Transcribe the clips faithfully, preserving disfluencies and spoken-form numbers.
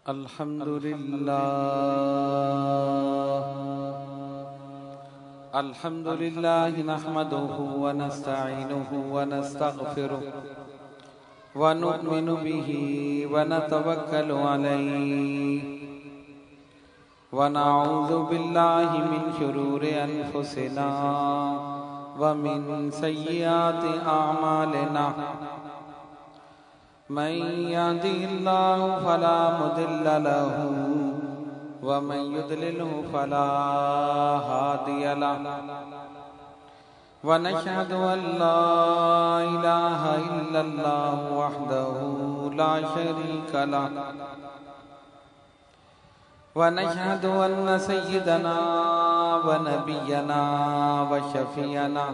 الحمد للہ الحمد للہ نحمده ونستعینه ونستغفره ونؤمن به ونتوکل علیہ ونعوذ باللہ من شرور انفسنا ومن سیئات اعمالنا من يهده الله فلا مضل له ومن يضلله فلا هادي له ونشهد أن لا إله إلا الله وحده لا شريك له ونشهد أن سيدنا ونبينا وشفيعنا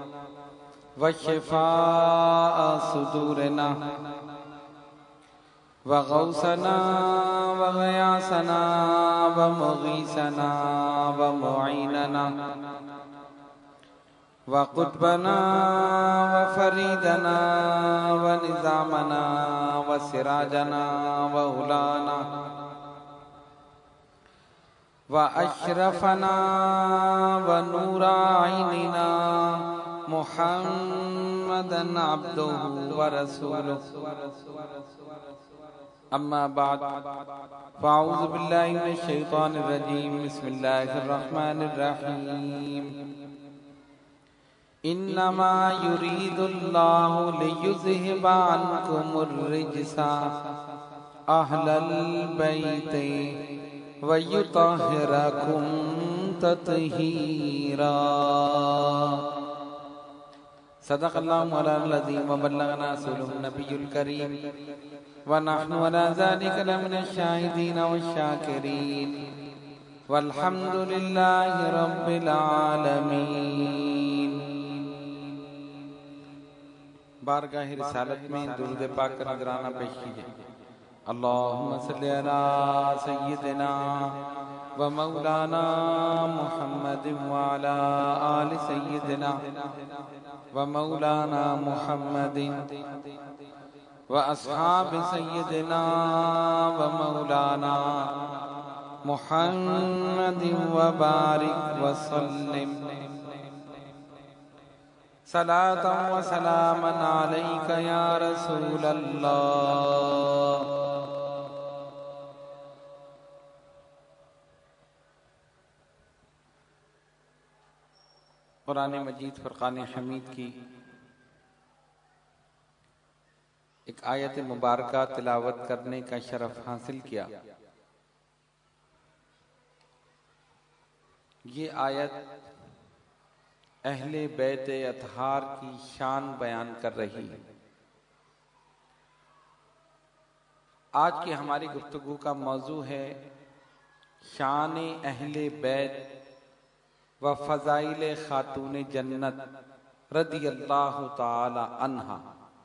وشفاء صدورنا وغوثنا وغياثنا ومغيثنا ومعيننا وقطبنا وفريدنا ونظامنا وسراجنا وولانا وأشرفنا ونور عيننا محمدا عبده ورسوله اما بعد فاعوذ باللہ من الشیطان الرجیم بسم اللہ الرحمن الرحیم انما یرید اللہ لیذہب عنکم الرجس اہل البیت ویطہرکم تطہیرا صدق اللہ مولانا العظیم وبلغنا رسولہ النبی الکریم ونحن على ذلك لمن الشاهدين والشاكرين والحمد لله رب العالمين. بارگاہ رسالت میں درود پاک کا نذرانہ پیش کیجئے. اللہم صلی علی سیدنا و مولانا محمد وعلی آل سیدنا و مولانا محمد وَأَصْحَابِ سَيِّدِنَا وَمَوْلَانَا مُحَمَّدٍ وَبَارِكْ وَسَلِّمْ صلاة وسلاما علیک یا رسول اللہ. قرآن مجید فرقان حمید کی ایک آیت مبارکہ تلاوت کرنے کا شرف حاصل کیا. یہ آیت اہل بیت اطہار کی شان بیان کر رہی ہے. آج کی ہماری گفتگو کا موضوع ہے شان اہل بیت و فضائل خاتون جنت رضی اللہ تعالی عنہا.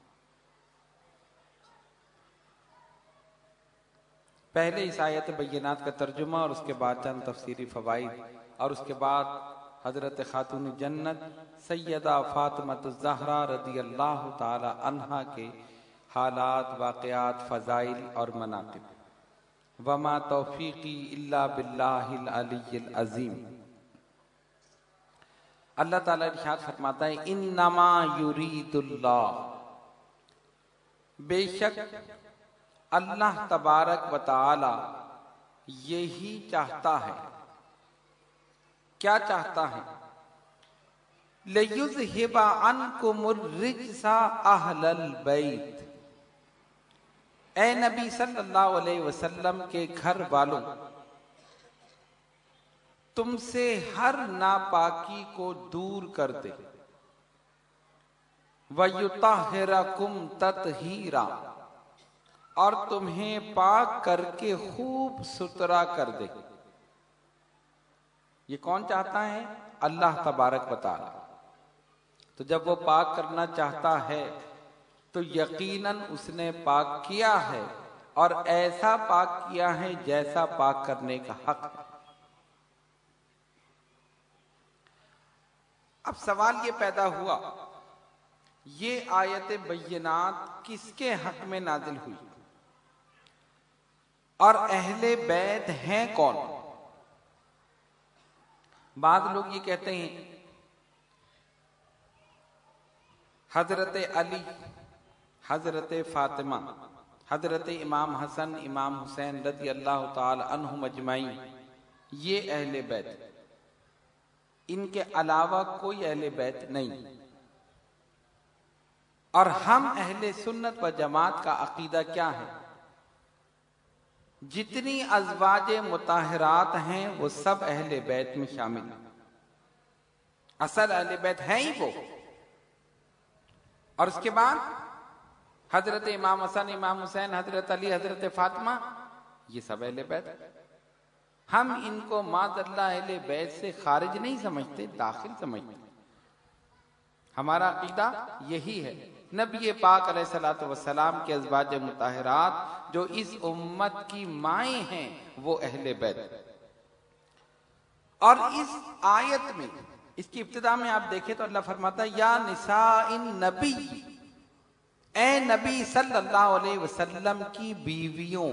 پہلے اس آیت بینات کا ترجمہ اور اس کے بعد چند تفسیری فوائد اور اس کے بعد حضرت خاتون جنت سیدہ فاطمہ الزہرا رضی اللہ تعالی عنہا کے حالات، واقعات، فضائل اور مناقب. وما توفیقی الا باللہ العلی العظیم. اللہ تعالیٰ ارشاد فرماتا ہے انما یرید اللہ، بے شک اللہ تبارک و تعالی یہی چاہتا ہے. کیا چاہتا ہے؟ لِيُذْهِبَ عَنْكُمُ الرِّجْسَ أَهْلَ الْبَيْتِ. اے نبی صلی اللہ علیہ وسلم کے گھر والوں، تم سے ہر ناپاکی کو دور کر دے. وَيُطَهِّرَكُمْ تَطْهِيرًا، اور تمہیں پاک کر کے خوب ستھرا کر دے. یہ کون چاہتا ہے؟ اللہ تبارک و تعالی. تو جب وہ پاک کرنا چاہتا ہے تو یقیناً اس نے پاک کیا ہے اور ایسا پاک کیا ہے جیسا پاک کرنے کا حق ہے. اب سوال یہ پیدا ہوا یہ آیت بینات کس کے حق میں نازل ہوئی؟ اور اہل بیت ہیں کون؟ بعض لوگ یہ کہتے ہیں حضرت علی، حضرت فاطمہ، حضرت امام حسن، امام حسین رضی اللہ تعالی عنہم اجمعین یہ اہل بیت، ان کے علاوہ کوئی اہل بیت نہیں۔ اور ہم اہل سنت و جماعت کا عقیدہ کیا ہے؟ جتنی ازواج مطہرات ہیں وہ سب اہل بیت میں شامل ہیں، اصل اہل بیت ہیں ہی وہ۔ اور اس کے بعد حضرت امام حسن، امام حسین، حضرت علی، حضرت فاطمہ یہ سب اہل بیت۔ ہم ان کو معاذ اللہ اہل بیت سے خارج نہیں سمجھتے، داخل سمجھتے۔ ہمارا عقیدہ یہی ہے۔ نبی پاک علیہ الصلوۃ والسلام کے ازواج مطہرات جو اس امت کی مائیں ہیں وہ اہل بیت۔ اور اس آیت میں، اس کی ابتدا میں آپ دیکھیں تو اللہ فرماتا ہے یا نساء النبی، اے نبی صلی اللہ علیہ وسلم کی بیویوں۔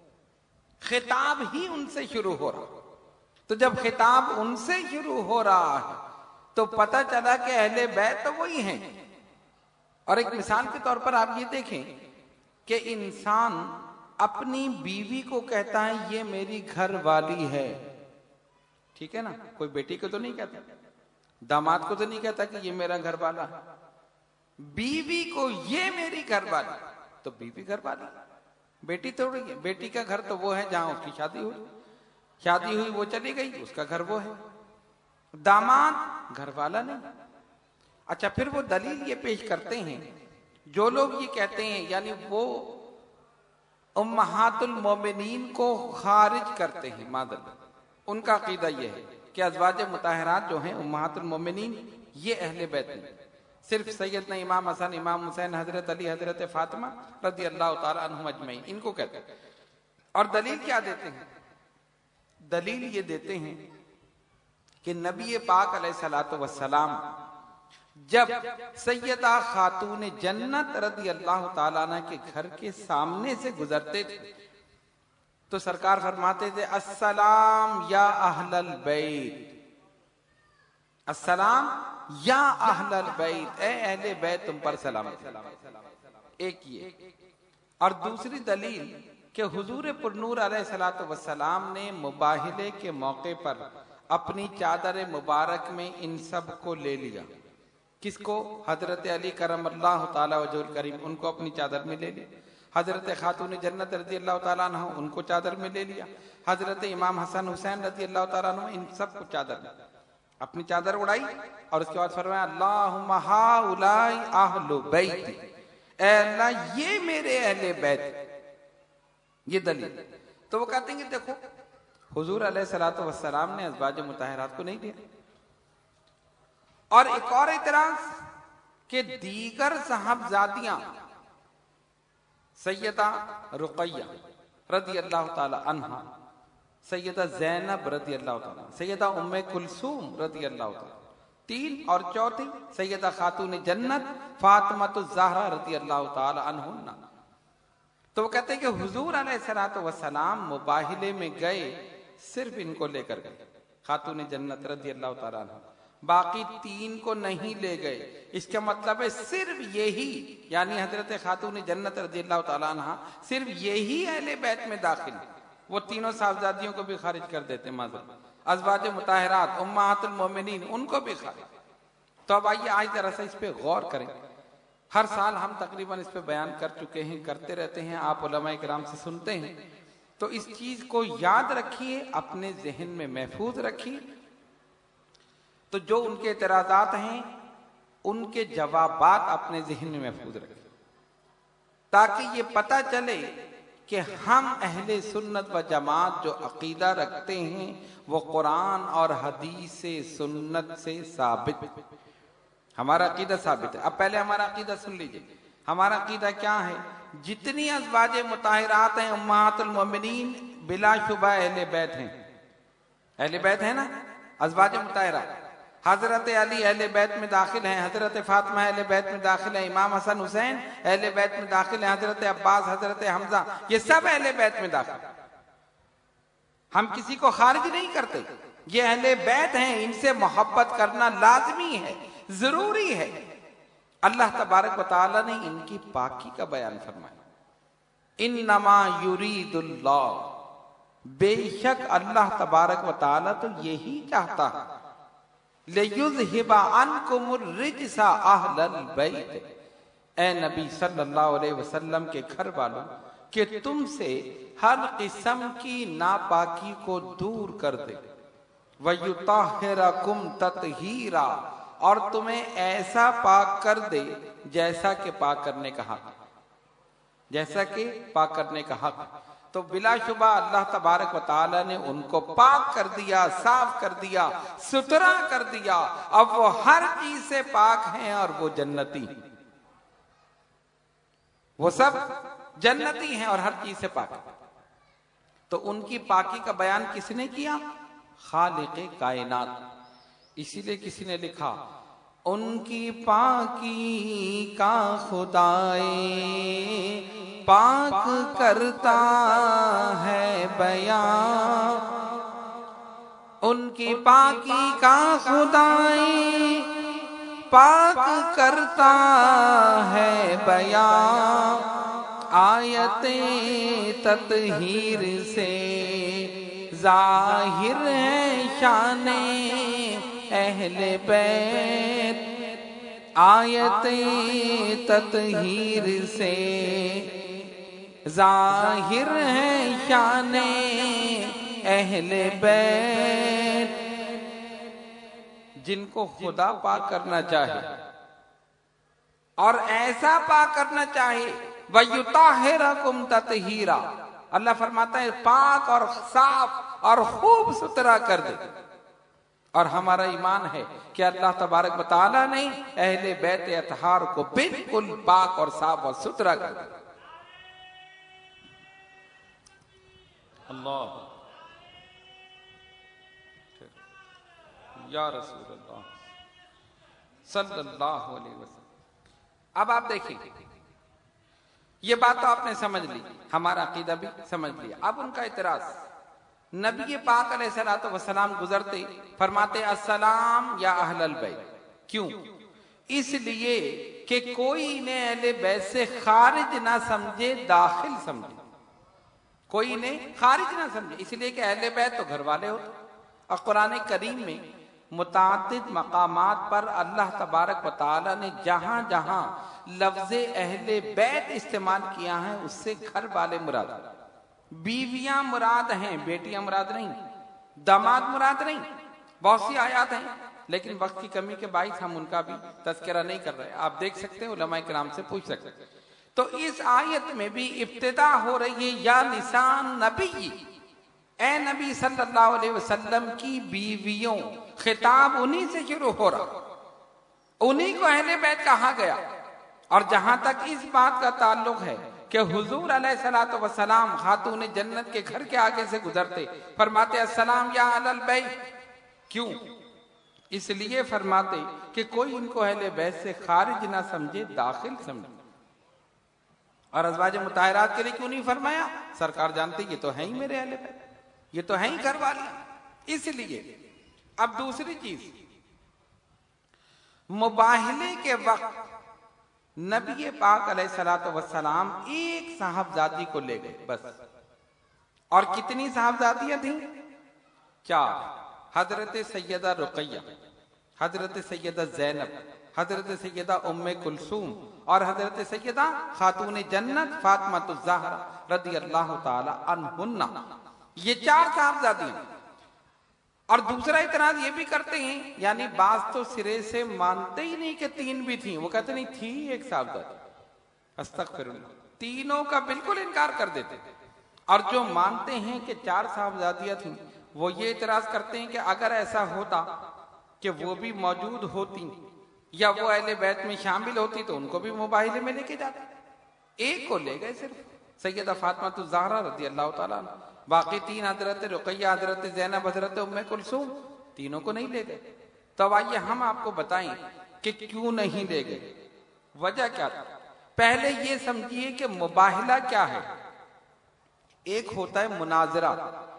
خطاب ہی ان سے شروع ہو رہا، تو جب خطاب ان سے شروع ہو رہا ہے تو پتہ چلا کہ اہل بیت تو وہی ہیں۔ اور ایک مثال کے طور پر آپ یہ دیکھیں کہ انسان اپنی بیوی کو کہتا ہے یہ میری گھر والی ہے، ٹھیک ہے نا؟ کوئی بیٹی کو تو نہیں کہتا، داماد کو تو نہیں کہتا کہ یہ میرا گھر والا ہے۔ بیوی کو یہ میری گھر والی، تو بیوی گھر والی، بیٹی تھوڑی ہے۔ بیٹی کا گھر تو وہ ہے جہاں اس کی شادی ہوئی، شادی ہوئی وہ چلی گئی، اس کا گھر وہ ہے۔ داماد گھر والا نہیں۔ اچھا، پھر وہ دلیل یہ پیش کرتے ہیں، جو لوگ یہ کہتے ہیں، یعنی وہ امہات المومنین کو خارج کرتے ہیں، مادر ان کا عقیدہ یہ ہے کہ ازواج مطہرات جو ہیں امہات المومنین یہ اہل بیت ہیں، صرف سیدنا امام حسن، امام حسین، حضرت علی، حضرت فاطمہ رضی اللہ تعالی عنہم اجمعین ان کو کہتے ہیں۔ اور دلیل کیا دیتے ہیں؟ دلیل یہ دیتے ہیں کہ نبی پاک علیہ الصلوۃ والسلام جب سیدہ خاتون جنت رضی اللہ تعالیٰ عنہ کے گھر کے سامنے سے گزرتے تھے تو سرکار فرماتے تھے السلام یا اہل البیت، السلام یا اہل البیت، اے اہل بیت تم پر سلام۔ ایک یہ، اور دوسری دلیل کہ حضور پرنور علیہ الصلوۃ والسلام نے مباہلے کے موقع پر اپنی چادر مبارک میں ان سب کو لے لیا۔ کس کو؟ حضرت علی کرم اللہ تعالی وجہ الکریم، ان کو اپنی چادر میں لے لیا۔ حضرت خاتون جنت رضی اللہ تعالیٰ عنہ ان کو چادر میں لے لیا۔ حضرت امام حسن حسین رضی اللہ تعالیٰ عنہ ان سب کو چادر میں، اپنی چادر اڑائی اور اس کے بعد فرمایا اللہم ہؤلاء اہل بیت، اے اللہ یہ میرے اہل بیت۔ یہ دلیل۔ تو وہ کہتے ہیں کہ دیکھو حضور علیہ الصلوۃ والسلام نے ازواج مطہرات کو نہیں دیا۔ اور ایک اور اعتراض کہ دیگر صاحبزادیاں سیدہ رقیہ رضی اللہ تعالی عنہا، سیدہ زینب رضی اللہ تعالی، سیدہ ام کلثوم رضی اللہ تعالی، تین، اور چوتھی سیدہ خاتون جنت فاطمہ الزہرا رضی اللہ تعالی عنہن۔ تو وہ کہتے ہیں کہ حضور علیہ الصلوۃ والسلام مباہلے میں گئے صرف ان کو لے کر گئے، خاتون جنت رضی اللہ تعالیٰ عنہ، باقی تین کو نہیں لے گئے۔ اس کا مطلب ہے صرف یہی، یعنی حضرت خاتون جنت رضی اللہ تعالیٰ عنہ صرف یہی اہل بیت میں داخل، وہ تینوں صاحبزادیوں کو بھی خارج کر دیتے معذرت، ازواج مطہرات امہات المومنین ان کو بھی خارج۔ تو اب آئیے آج ذرا سا اس پہ غور کریں۔ ہر سال ہم تقریباً اس پہ بیان کر چکے ہیں، کرتے رہتے ہیں، آپ علماء کرام سے سنتے ہیں، تو اس چیز کو یاد رکھیے، اپنے ذہن میں محفوظ رکھیے۔ تو جو ان کے اعتراضات ہیں ان کے جوابات اپنے ذہن میں محفوظ رکھیں، تاکہ یہ پتہ چلے کہ ہم اہل سنت و جماعت جو عقیدہ رکھتے ہیں وہ قرآن اور حدیث سنت سے ثابت، ہمارا عقیدہ ثابت ہے۔ اب پہلے ہمارا عقیدہ سن لیجئے۔ ہمارا عقیدہ کیا ہے؟ جتنی ازواج مطہرات ہیں امہات المومنین بلا شبہ اہل بیت ہیں، اہل بیت ہیں نا، ازواج مطہرات۔ حضرت علی اہل بیت میں داخل ہیں، حضرت فاطمہ اہل بیت میں داخل ہیں، امام حسن حسین اہل بیت میں داخل ہیں، حضرت عباس، حضرت حمزہ، یہ سب اہل بیت میں داخل ہیں۔ ہم کسی کو خارج نہیں کرتے، یہ اہل بیت ہیں، ان سے محبت کرنا لازمی ہے، ضروری ہے۔ اللہ تبارک و تعالیٰ نے ان کی پاکی کا بیان فرمایا، انما یرید اللہ، بے شک اللہ تبارک و تعالیٰ تو یہی چاہتا ہے، لیذہب عنکم الرجس اہل البیت، اے نبی صلی اللہ علیہ وسلم کے گھر والوں، کہ تم سے ہر قسم کی ناپاکی کو دور کر دے، وَيُطَهِّرَكُمْ تَطْهِيرًا، اور تمہیں ایسا پاک کر دے جیسا کہ پاک کرنے کا حق، جیسا کہ پاک کرنے کا حق۔ تو بلا شبہ اللہ تبارک و تعالیٰ نے ان کو پاک کر دیا، صاف کر دیا، ستھرا کر دیا، اب وہ ہر چیز سے پاک ہیں اور وہ جنتی ہیں، وہ سب جنتی ہیں اور ہر چیز سے پاک ہیں۔ تو ان کی پاکی کا بیان کس نے کیا؟ خالق کائنات۔ اسی لیے کسی نے لکھا، ان کی پاکی کا خدائے پاک کرتا ہے بیان، ان کی پاکی کا خدائے پاک کرتا ہے بیان، آیت تطہیر سے ظاہر ہے شان اہل بیت، آیت تطہیر سے ظاہر ہے شان اہل بیت۔ جن کو خدا پاک کرنا چاہے اور ایسا پاک کرنا چاہے، وَيُطَهِّرَكُمْ تَطْهِيرًا، اللہ فرماتا ہے پاک اور صاف اور خوب ستھرا کر دے۔ اور ہمارا ایمان ہے کہ اللہ تبارک و تعالیٰ نے اہل بیت اطہار کو بالکل پاک اور صاف اور ستھرا کر دیا۔ اللہ یا رسول اللہ صلی اللہ علیہ وسلم۔ اب آپ دیکھیں، یہ بات تو آپ نے سمجھ لی، ہمارا عقیدہ بھی سمجھ لیا۔ اب ان کا اعتراض، نبی پاک علیہ الصلوۃ والسلام گزرتے فرماتے السلام یا اہل البیت، کیوں؟ اس لیے کہ کوئی انہیں اہل بیت سے خارج نہ سمجھے، داخل سمجھے، کوئی انہیں خارج نہ سمجھے، اس لیے کہ اہل بیت تو گھر والے ہوتے۔ اور قرآن کریم میں متعدد مقامات پر اللہ تبارک و تعالی نے جہاں جہاں لفظ اہل بیت استعمال کیا ہے اس سے گھر والے مراد، بیویاں مراد ہیں، بیٹیاں مراد نہیں، داماد مراد نہیں۔ بہت سی آیات ہیں لیکن وقت کی کمی کے باعث ہم ان کا بھی تذکرہ نہیں کر رہے، آپ دیکھ سکتے ہیں، علماء کرام سے پوچھ سکتے ہیں۔ تو اس آیت میں بھی ابتدا ہو رہی ہے یا نساء نبی، اے نبی صلی اللہ علیہ وسلم کی بیویوں، خطاب انہی سے شروع ہو رہا، انہی کو اہل بیت کہا گیا۔ اور جہاں تک اس بات کا تعلق ہے کہ حضور علیہ الصلوۃ والسلام خاتون جنت کے گھر کے آگے سے گزرتے فرماتے السلام یا اہل البیت، کیوں؟ اس لیے فرماتے کہ کوئی ان کو اہل بیت سے خارج نہ سمجھے، داخل سمجھے۔ اور ازواج مطہرات کے لیے کیوں نہیں فرمایا؟ سرکار جانتے یہ تو ہیں ہی میرے اہل بیت، یہ تو ہیں ہی گھر والی، اس لیے۔ اب دوسری چیز، مباہلے کے وقت نبی پاک علیہ الصلوۃ والسلام ایک صاحبزادی کو لے گئے بس، اور کتنی صاحبزادیاں تھیں؟ چار، حضرت سیدہ رقیہ، حضرت سیدہ زینب، حضرت سیدہ ام کلثوم اور حضرت سیدہ خاتون جنت فاطمہ الزہرا رضی اللہ تعالی عنہن، یہ چار صاحبزادیاں۔ اور دوسرا اعتراض یہ بھی کرتے ہیں، یعنی بعض تو سرے سے مانتے ہی نہیں کہ تین بھی تھیں، وہ کہتے نہیں تھی ایک صاحبزادی، استغفر اللہ، تینوں کا بالکل انکار کر دیتے۔ اور جو مانتے ہیں کہ چار صاحبزادیاں تھیں وہ یہ اعتراض کرتے ہیں کہ اگر ایسا ہوتا کہ وہ بھی موجود ہوتی یا وہ اہل بیت میں شامل ہوتی تو ان کو بھی مباہلے میں لے کے جاتے، ایک کو لے گئے صرف سیدہ فاطمہ الزہرا رضی اللہ تعالیٰ عنہ، باقی تین حضرت رقیہ، حضرت زینب، حضرت ام کلثوم، تینوں کو نہیں لے گئے۔ تو آئیے ہم آپ کو بتائیں کہ کیوں نہیں لے گئے، وجہ کیا تھا۔ پہلے یہ سمجھیے کہ مباہلہ کیا ہے، ایک ہوتا ہے مناظرہ،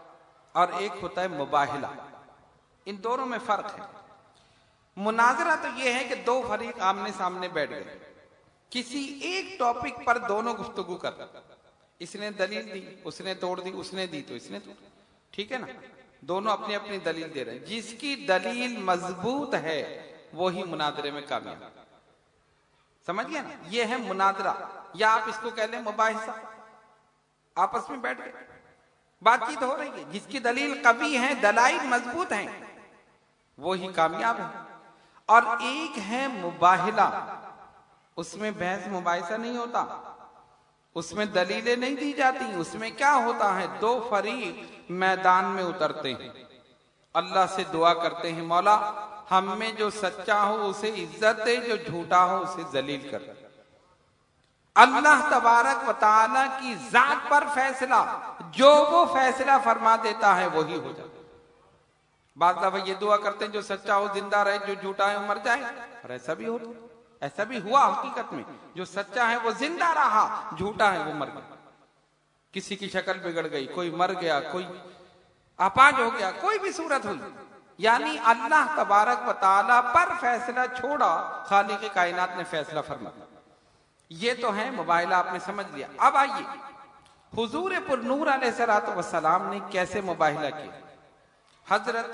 اور ایک ہوتا ہے مباہلہ. ان دونوں میں فرق ہے. مناظرہ تو یہ ہے کہ دو فریق آمنے سامنے بیٹھ گئے, کسی ایک ٹاپک پر دونوں گفتگو کر رہے, اس نے دلیل دی, اس نے توڑ دی, اس نے دی تو اس نے توڑ, ٹھیک ہے نا, دونوں اپنی اپنی دلیل دے رہے ہیں. جس کی دلیل مضبوط ہے وہی مناظرے میں کامیاب. سمجھ گیا نا, یہ ہے مناظرہ, یا آپ اس کو کہہ لیں مباحثہ. آپس میں بیٹھ گئے, بات چیت ہو رہی ہے, جس کی دلیل قوی ہے, دلائل مضبوط ہیں, وہی کامیاب ہے. اور ایک ہے مباہلہ, اس میں بحث مباحثہ نہیں ہوتا, اس میں دلیلیں نہیں دی جاتی. اس میں کیا ہوتا ہے, دو فریق میدان میں اترتے ہیں, اللہ سے دعا کرتے ہیں مولا ہم میں جو سچا ہو اسے عزت دے, جو جھوٹا ہو اسے ذلیل کر. اللہ تبارک و تعالی کی ذات پر فیصلہ, جو وہ فیصلہ فرما دیتا ہے وہی ہو جاتا. بعض دفعہ یہ دعا کرتے ہیں جو سچا ہو زندہ رہے, جو جھوٹا ہے وہ مر جائے, اور ایسا بھی ہوتا, ایسا بھی ہوا حقیقت میں. جو سچا ہے وہ زندہ رہا, جھوٹا ہے وہ مر گیا. کسی کی شکل بگڑ گئی, کوئی مر گیا, کوئی اپاہج ہو گیا, کوئی بھی صورت ہوئی, یعنی اللہ تبارک و تعالی پر فیصلہ چھوڑا, خالق کائنات نے فیصلہ فرمایا. یہ تو ہے مباہلہ, آپ نے سمجھ لیا. اب آئیے حضور پر نور علیہ الصلوۃ والسلام نے کیسے مباہلہ کیا. حضرت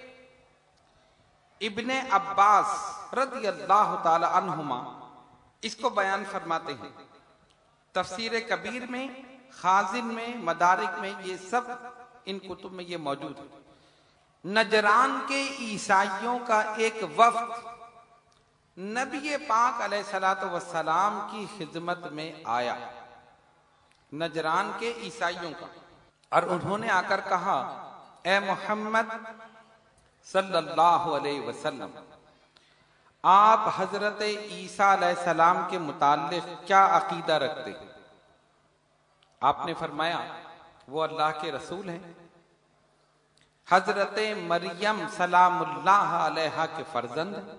ابن عباس رضی اللہ تعالی عنہما اس کو بیان فرماتے ہیں, تفسیر کبیر میں, خازن میں, مدارک میں, یہ سب ان کتب میں یہ موجود ہے. نجران کے عیسائیوں کا ایک وفد نبی پاک علیہ الصلوۃ والسلام کی خدمت میں آیا, نجران کے عیسائیوں کا, اور انہوں نے آ کر کہا اے محمد صلی اللہ علیہ وسلم, آپ حضرت عیسیٰ علیہ السلام کے متعلق کیا عقیدہ رکھتے ہیں؟ آپ نے فرمایا وہ اللہ کے رسول ہیں, حضرت مریم سلام اللہ علیہا کے فرزند ہیں.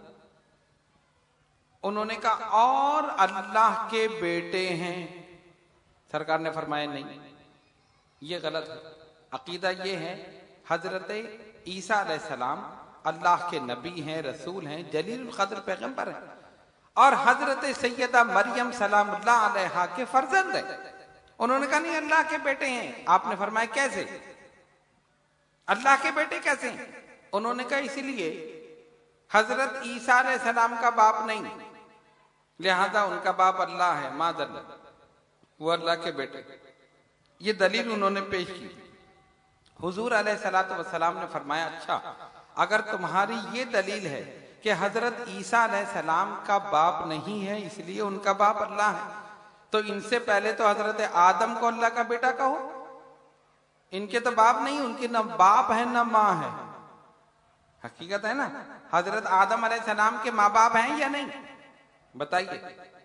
انہوں نے کہا اور اللہ کے بیٹے ہیں. سرکار نے فرمایا نہیں, یہ غلط ہے. عقیدہ یہ ہے حضرت عیسیٰ علیہ السلام اللہ کے نبی ہیں, رسول ہیں, جلیل القدر پیغمبر ہیں, اور حضرت سیدہ مریم سلام اللہ علیہا کے فرزند ہیں. انہوں نے کہا نہیں اللہ کے بیٹے ہیں. آپ نے فرمایا کیسے, اللہ کے بیٹے کیسے ہیں؟ انہوں نے کہا اسی لیے حضرت عیسیٰ علیہ السلام کا باپ نہیں, لہذا ان کا باپ اللہ ہے, معاذ اللہ, وہ اللہ کے بیٹے. یہ دلیل انہوں نے پیش کی. حضور علیہ الصلوۃ والسلام نے فرمایا اچھا اگر تمہاری یہ دلیل ہے کہ حضرت عیسیٰ علیہ السلام کا باپ نہیں ہے اس لیے ان کا باپ اللہ ہے, تو ان سے پہلے تو حضرت آدم کو اللہ کا بیٹا کہو. ان کے تو باپ نہیں, ان کے نہ باپ ہے نہ ماں ہے. حقیقت ہے نا, حضرت آدم علیہ السلام کے ماں باپ ہیں یا نہیں, بتائیے,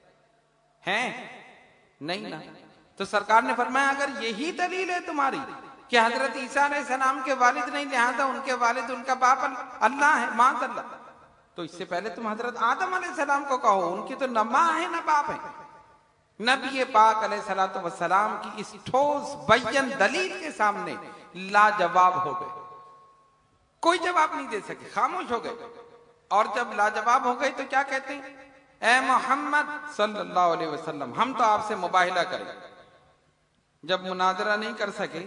ہیں نہیں نا. تو سرکار نے فرمایا اگر یہی دلیل ہے تمہاری کہ حضرت عیسیٰ علیہ السلام کے والد نہیں, لہذا ان کے والد ان کا باپ اللہ ہے, معاذ اللہ, تو اس سے پہلے تم حضرت آدم علیہ السلام کو کہو, ان کی تو نہ ماں ہے نہ باپ ہے. نبی پاک علیہ الصلوۃ والسلام کی اس ٹھوس بین دلیل کے سامنے لاجواب ہو گئے, کوئی جواب نہیں دے سکے, خاموش ہو گئے. اور جب لاجواب ہو گئے تو کیا کہتے ہیں, اے محمد صلی اللہ علیہ وسلم ہم تو آپ سے مباہلہ کریں. جب مناظرہ نہیں کر سکے,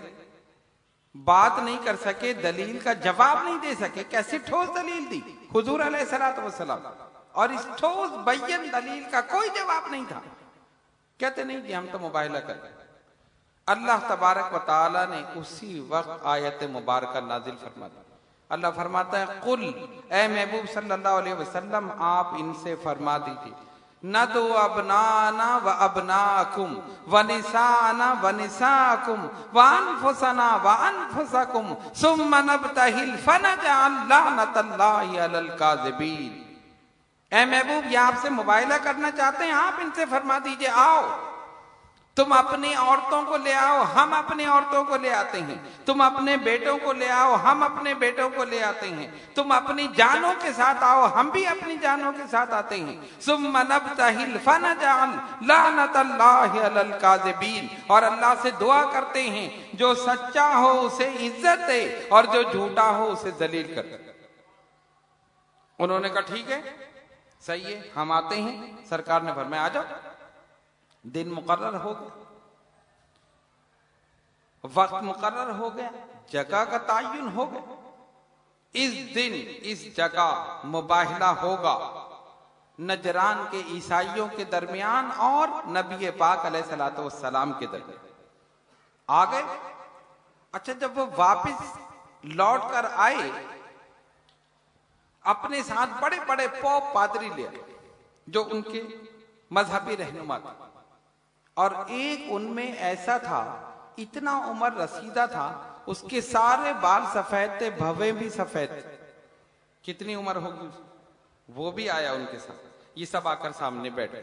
بات نہیں کر سکے, دلیل کا جواب نہیں دے سکے, کیسے ٹھوس دلیل دی حضور علیہ الصلوۃ والسلام, اور اس ٹھوس بین دلیل کا کوئی جواب نہیں تھا. کہتے نہیں جی ہم تو مباہلہ کریں. اللہ تبارک و تعالی نے اسی وقت آیت مبارکہ نازل فرما دی. اللہ فرماتا ہے قل, اے محبوب صلی اللہ علیہ وسلم آپ ان سے فرما دیجئے, ندعو ابنانا و ابناکم و نسانا و نساکم و انفسنا و انفسکم ثم نبتہل فنجعل لعنت اللہ علی الکاذبین. اے محبوب یہ آپ سے مباہلہ کرنا چاہتے ہیں, آپ ان سے فرما دیجئے آؤ تم اپنی عورتوں کو لے آؤ، ہم اپنی عورتوں کو لے آتے ہیں، تم اپنے بیٹوں کو لے آؤ، ہم اپنے بیٹوں کو لے آتے ہیں، تم اپنی جانوں کے ساتھ آؤ، ہم بھی اپنی جانوں کے ساتھ آتے ہیں۔ ثم نبتہل فنجعل لعنت اللہ علی الکاذبین، اور اللہ سے دعا کرتے ہیں جو سچا ہو اسے عزت دے اور جو جھوٹا ہو اسے ذلیل کر۔ انہوں نے کہا ٹھیک ہے، صحیح ہے، ہم آتے ہیں۔ سرکار نے فرمایا آ جاؤ۔ دن مقرر ہو گیا، وقت مقرر ہو گیا، جگہ کا تعین ہو گیا۔ اس دن اس جگہ مباہلہ ہوگا نجران کے عیسائیوں کے درمیان اور نبی پاک علیہ الصلوۃ والسلام کے درمیان۔ آ گئے۔ اچھا، جب وہ واپس لوٹ کر آئے، اپنے ساتھ بڑے بڑے پوپ پادری لے آئے جو ان کے مذہبی رہنما تھے، اور ایک ان میں ایسا تھا، اتنا عمر رسیدہ تھا، اس کے سارے بال سفید تھے، بھویں بھی سفید تھے۔ کتنی عمر ہوگی؟ وہ بھی آیا ان کے ساتھ، یہ سب آ کر سامنے بیٹھے،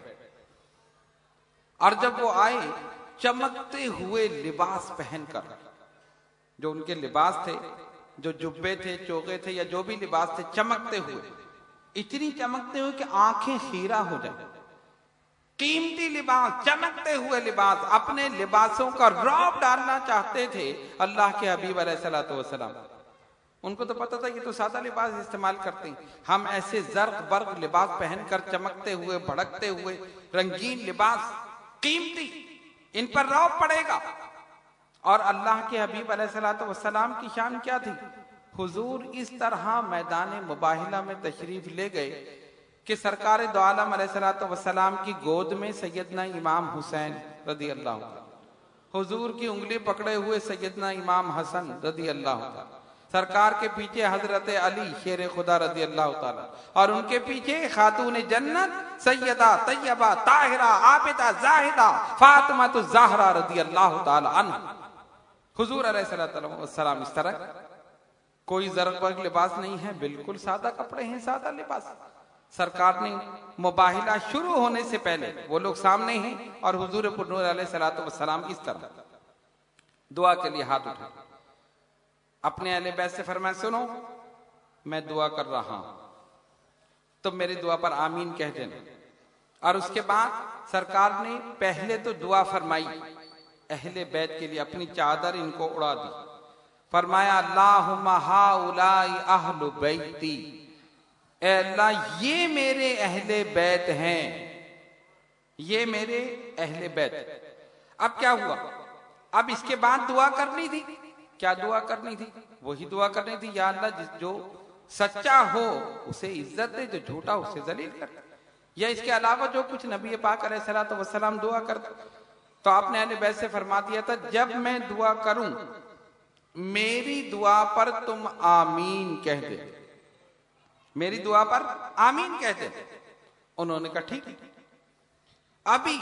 اور جب وہ آئے چمکتے ہوئے لباس پہن کر، جو ان کے لباس تھے، جو جبے تھے، چوغے تھے، یا جو بھی لباس تھے، چمکتے ہوئے، اتنی چمکتے ہوئے کہ آنکھیں خیرہ ہو جائیں، قیمتی لباس، چمکتے ہوئے لباس، اپنے لباسوں کا رعب ڈالنا چاہتے تھے اللہ کے حبیب علیہ الصلوۃ والسلام۔ ان کو تو پتا تھا یہ تو سادہ لباس استعمال کرتے ہیں، ہم ایسے زرق برق لباس پہن کر چمکتے ہوئے، بھڑکتے ہوئے، رنگین لباس، قیمتی، ان پر رعب پڑے گا۔ اور اللہ کے حبیب علیہ الصلوۃ والسلام کی شان کیا تھی؟ حضور اس طرح میدان مباہلہ میں تشریف لے گئے کہ سرکار دو عالم علیہ الصلوۃ والسلام کی گود میں سیدنا امام حسین رضی اللہ عنہ، حضور کی انگلی پکڑے ہوئے سیدنا امام حسن رضی اللہ عنہ، سرکار کے پیچھے حضرت علی شیر خدا رضی اللہ تعالی، اور ان کے پیچھے خاتون جنت سیدہ طیبہ طاہرہ عابدہ زاہدہ فاطمہ الزہرا رضی اللہ تعالی عنہ۔ حضور علیہ الصلوۃ والسلام اس طرح، کوئی زرق برق لباس نہیں ہے، بالکل سادہ کپڑے ہیں، سادہ لباس۔ سرکار نے مباہلہ شروع ہونے سے پہلے، وہ لوگ سامنے ہیں اور حضور پر نور علیہ الصلوۃ والسلام اس طرح دعا کے لیے ہاتھ اٹھا، اپنے اہل بیت سے فرمایا سنو، میں دعا کر رہا ہوں، تم میری دعا پر آمین کہہ دینا۔ اور اس کے بعد سرکار نے پہلے تو دعا فرمائی اہل بیت کے لیے، اپنی چادر ان کو اڑا دی، فرمایا اللہم ہؤلاء اہل بیتی، اے اللہ یہ میرے اہل بیت ہیں، یہ میرے اہل بیت۔ اب کیا ہوا؟ اب اس کے بعد دعا کرنی تھی، کیا دعا کرنی تھی؟ وہی دعا کرنی تھی، یا اللہ جس جو سچا ہو اسے عزت دے، جو جھوٹا اسے ذلیل کر۔ یا اس کے علاوہ جو کچھ نبی پاک علیہ الصلوۃ والسلام دعا کرتے، تو آپ نے اہل بیت سے فرما دیا تھا جب میں دعا کروں میری دعا پر تم آمین کہہ دے، میری دعا پر آمین کہتے۔ انہوں نے کہا ٹھیک ہے۔ ابھی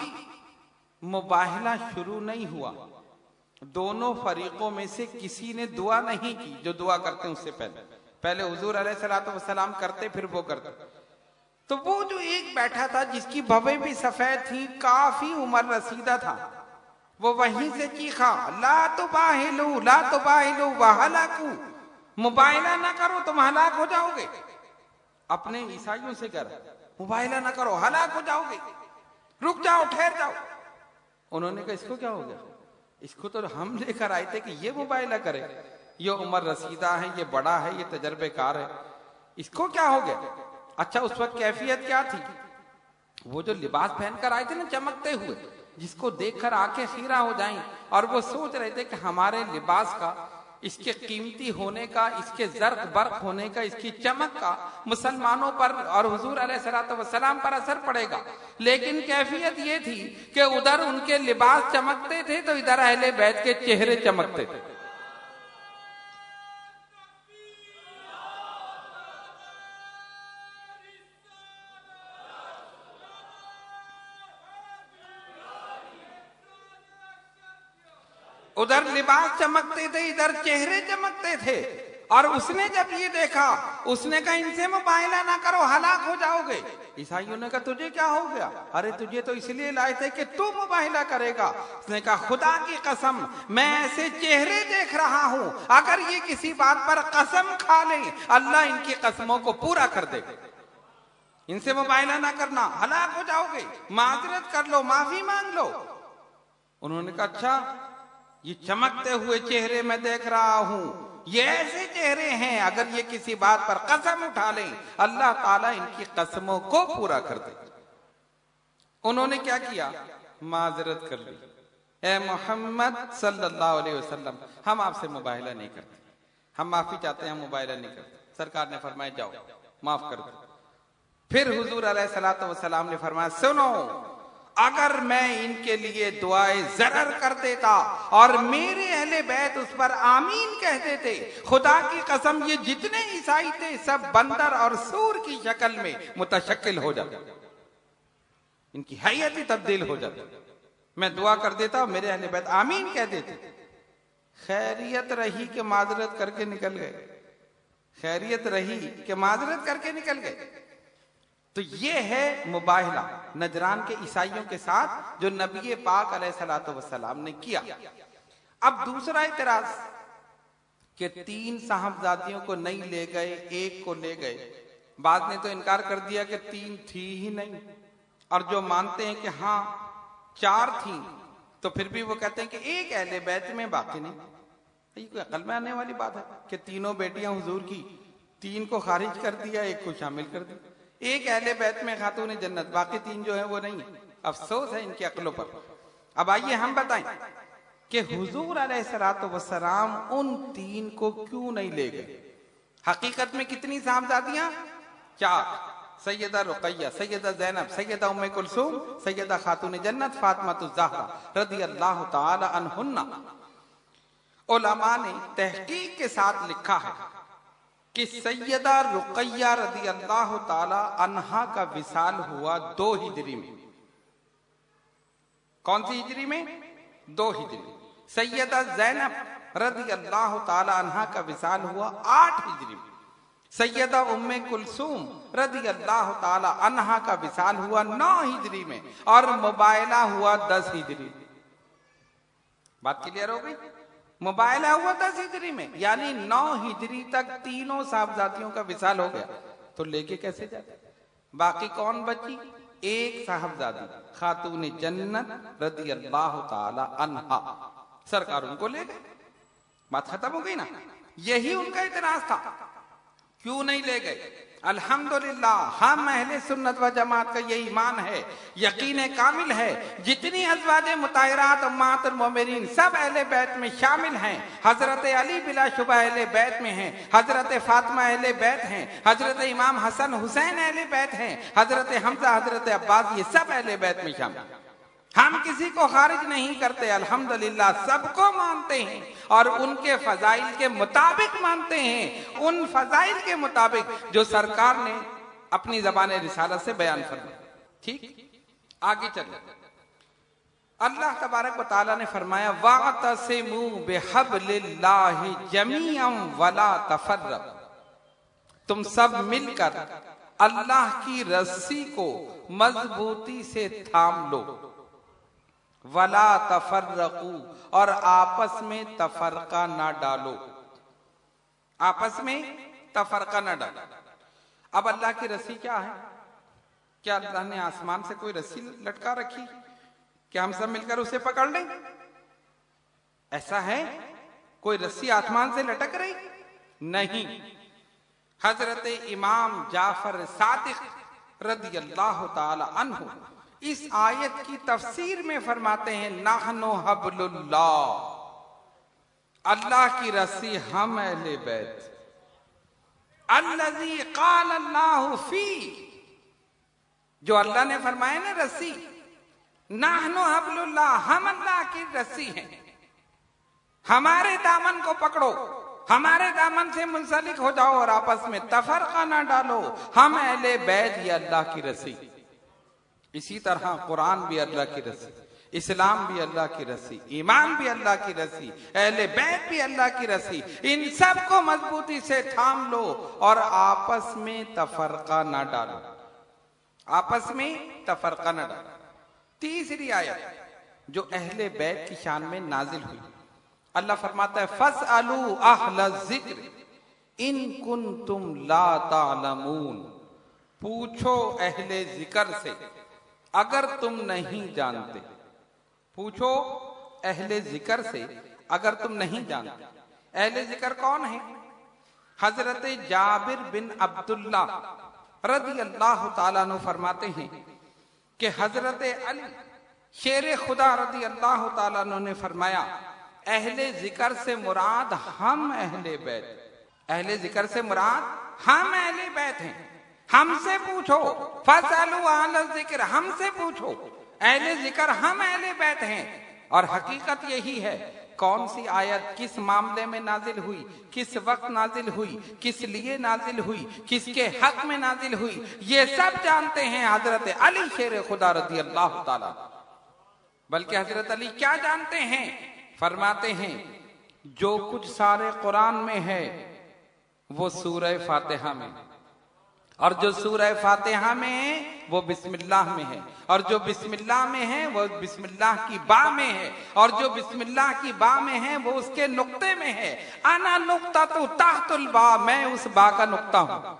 مباہلہ شروع نہیں ہوا، دونوں فریقوں میں سے کسی نے دعا نہیں کی، جو دعا کرتے ہیں اس سے پہلے پہلے حضور علیہ الصلوۃ والسلام کرتے، پھر وہ کرتے۔ تو وہ جو ایک بیٹھا تھا جس کی بھویں بھی سفید تھی، کافی عمر رسیدہ تھا، وہ وہیں سے چیخا لا تباہلو لا تباہلو وہلاکو، مباہلہ نہ کرو تم ہلاک ہو جاؤ گے۔ اپنے عیسائیوں سے کر مباہلہ نہ کرو، ہلاک ہو جاؤ گے، رک جاؤ، ٹھہر جاؤ۔ انہوں نے کہا اس کو کیا ہو گیا؟ اس کو تو ہم لے کر آئے تھے کہ یہ مباہلہ کرے، یہ عمر رسیدہ ہے، یہ بڑا ہے، یہ تجربے کار ہے، اس کو کیا ہو گیا؟ اچھا اس وقت کیفیت کیا تھی؟ وہ جو لباس پہن کر آئے تھے نا چمکتے ہوئے، جس کو دیکھ کر آنکھیں خیرہ ہو جائیں، اور وہ سوچ رہے تھے کہ ہمارے لباس کا، اس کے قیمتی ہونے کا، اس کے زرق برق ہونے کا، اس کی چمک کا مسلمانوں پر اور حضور علیہ الصلوۃ والسلام پر اثر پڑے گا۔ لیکن کیفیت یہ تھی کہ ادھر ان کے لباس چمکتے تھے تو ادھر اہل بیت کے چہرے چمکتے تھے۔ ادھر لباس چمکتے تھے، ادھر چہرے چمکتے تھے۔ اور اس نے جب یہ دیکھا، اس نے کہا ان سے مباہلہ نہ کرو، ہلاک ہو جاؤ گے۔ عیسائیوں نے کہا تجھے کیا ہو گیا؟ ارے تجھے تو اس لیے لائے تھے کہ تو مباہلہ کرے گا۔ اس نے کہا خدا کی قسم میں ایسے چہرے دیکھ رہا ہوں اگر یہ کسی بات پر قسم کھا لیں اللہ ان کی قسموں کو پورا کر دے گا۔ ان سے مباہلہ نہ کرنا، ہلاک ہو جاؤ گے، معذرت کر لو، معافی مانگ لو۔ انہوں نے کہا اچھا یہ چمکتے ہوئے چہرے میں دیکھ رہا ہوں، یہ ایسے چہرے ہیں اگر یہ کسی بات پر قسم اٹھا لیں اللہ تعالیٰ ان کی قسموں کو پورا کر دے۔ انہوں نے کیا کیا؟ معذرت کر لی، اے محمد صلی اللہ علیہ وسلم ہم آپ سے مباہلہ نہیں کرتے، ہم معافی چاہتے ہیں، ہم مباہلہ نہیں کرتے۔ سرکار نے فرمایا جاؤ معاف کر دو۔ پھر حضور علیہ الصلوۃ والسلام نے فرمایا سنو اگر میں ان کے لیے دعائے ضرر کر دیتا اور میرے اہل بیت اس پر آمین کہہ دیتے، خدا کی قسم یہ جتنے عیسائی تھے سب بندر اور سور کی شکل میں متشکل ہو جاتے، ان کی حیت ہی تبدیل ہو جاتی۔ میں دعا کر دیتا اور میرے اہل بیت آمین کہہ دیتے۔ خیریت رہی کہ معذرت کر کے نکل گئے، خیریت رہی کہ معذرت کر کے نکل گئے۔ تو یہ ہے مباہلہ نجران کے عیسائیوں کے ساتھ جو نبی پاک علیہ الصلوۃ والسلام نے کیا۔ اب دوسرا اعتراض کہ تین صاحبزادیوں کو نہیں لے گئے، ایک کو لے گئے۔ بعض نے تو انکار کر دیا کہ تین تھی ہی نہیں، اور جو مانتے ہیں کہ ہاں چار تھیں تو پھر بھی وہ کہتے ہیں کہ ایک اہل بیت میں باقی نہیں۔ یہ کوئی عقل میں آنے والی بات ہے کہ تینوں بیٹیاں حضور کی، تین کو خارج کر دیا ایک کو شامل کر دیا، ایک اہل بیت میں خاتون جنت، باقی تین جو ہیں وہ نہیں۔ افسوس ہے ان کی عقلوں پر۔ اب آئیے ہم بتائیں کہ حضور علیہ الصلوۃ والسلام ان تین کو کیوں نہیں لے گئے؟ حقیقت میں کتنی صاحبزادیاں؟ چار، سیدہ رقیہ، سیدہ زینب، سیدہ ام کلثوم، سیدہ خاتون جنت فاطمہ الزہرا رضی اللہ تعالی عنہن۔ علماء نے تحقیق کے ساتھ لکھا ہے کہ سیدہ رقیہ رضی اللہ تعالی عنہا کا وصال ہوا دو ہجری میں۔ کون سی ہجری میں؟ دو ہجری۔ سیدہ زینب رضی اللہ تعالی عنہا کا وصال ہوا آٹھ ہجری میں۔ سیدہ ام کلثوم رضی اللہ تعالی عنہا کا وصال ہوا نو ہجری میں، اور مباہلہ ہوا دس ہجری میں۔ بات کلیئر ہو گئی؟ مباہلہ ہوا دس ہجری میں، یعنی نو ہجری تک تینوں صاحبزادیوں کا وصال ہو گیا، تو لے کے کیسے جاتے؟ باقی کون بچی؟ ایک صاحبزادی خاتون جنت رضی اللہ تعالی عنہا، سرکار ان کو لے گئے، بات ختم ہو گئی نا۔ یہی ان کا اعتراض تھا، کیوں نہیں لے گئے؟ الحمدللہ ہم اہل سنت و جماعت کا یہ ایمان ہے، یقین کامل ہے، جتنی ازواج مطہرات امہات المومنین سب اہل بیت میں شامل ہیں۔ حضرت علی بلا شبہ اہل بیت میں ہیں، حضرت فاطمہ اہل بیت ہیں، حضرت امام حسن حسین اہل بیت ہیں، حضرت حمزہ، حضرت عباس، یہ سب اہل بیت میں شامل ہیں۔ ہم کسی کو خارج نہیں کرتے، الحمدللہ سب کو مانتے ہیں اور ان کے فضائل کے مطابق مانتے ہیں، ان فضائل کے مطابق جو سرکار نے اپنی زبان رسالت سے بیان فرمایا۔ ٹھیک، آگے چلیں۔ اللہ تبارک و تعالیٰ نے فرمایا وَاعْتَصِمُوا بِحَبْلِ اللَّهِ جَمِيعًا وَلَا تَفَرَّقُوا، تم سب مل کر اللہ کی رسی کو مضبوطی سے تھام لو، وَلَا تَفَرَّقُوا، اور آپس میں تفرقہ نہ ڈالو، آپس میں تفرقہ نہ ڈالو۔ اب اللہ کی رسی کیا ہے؟ کیا اللہ نے آسمان سے کوئی رسی لٹکا رکھی کہ ہم سب مل کر اسے پکڑ لیں؟ ایسا ہے؟ کوئی رسی آسمان سے لٹک رہی؟ نہیں۔ حضرت امام جعفر صادق رضی اللہ تعالی عنہ اس آیت کی تفسیر میں فرماتے ہیں نحن حبل اللہ، اللہ کی رسی ہم اہل بیت، الذی قال اللہ فی، جو اللہ نے فرمایا نا رسی، نحن حبل اللہ، ہم اللہ کی رسی ہیں، ہمارے دامن کو پکڑو، ہمارے دامن سے منسلک ہو جاؤ اور آپس میں تفرقہ نہ ڈالو، ہم اہل بیت یہ اللہ کی رسی۔ اسی طرح قرآن بھی اللہ کی رسی، اسلام بھی اللہ کی رسی، ایمان بھی اللہ کی رسی، اہل بیت بھی اللہ کی رسی، ان سب کو مضبوطی سے تھام لو اور آپس میں تفرقہ نہ ڈالو۔ آپس میں تفرقہ نہ ڈالو۔ تیسری آیت جو اہل بیت کی شان میں نازل ہوئی، اللہ فرماتا ہے فَاسْأَلُوا أَهْلَ الذِّكْرِ إِن كُنتُمْ لَا تَعْلَمُونَ، پوچھو اہل ذکر سے اگر تم نہیں جانتے، پوچھو اہل ذکر سے اگر تم نہیں جانتے۔ اہل ذکر کون ہیں؟ حضرت جابر بن عبداللہ رضی اللہ تعالیٰ عنہ فرماتے ہیں کہ حضرت علی شیر خدا رضی اللہ تعالیٰ عنہ نے فرمایا اہل ذکر سے مراد ہم اہل بیت، اہل ذکر سے مراد ہم اہل بیت ہیں، ہم سے پوچھو، فَاسْأَلُوا أَهْلَ الذِّكْرِ، ہم سے پوچھو، اہل ذکر ہم اہل بیت ہیں۔ اور حقیقت یہی ہے، کون سی آیت کس معاملے میں نازل ہوئی، کس وقت نازل ہوئی، کس لیے نازل ہوئی، کس کے حق میں نازل ہوئی، یہ سب جانتے ہیں حضرت علی شیر خدا رضی اللہ تعالیٰ۔ بلکہ حضرت علی کیا جانتے ہیں؟ فرماتے ہیں جو کچھ سارے قرآن میں ہے وہ سورہ فاتحہ میں، اور جو سورہ فاتحہ میں ہے وہ بسم اللہ میں ہے، اور جو بسم اللہ میں ہے وہ بسم اللہ کی با میں ہے، اور جو بسم اللہ کی با میں ہے وہ اس کے نقطے میں ہے۔ انا نقطہ تو تحت البا، میں اس با کا نقطہ ہوں،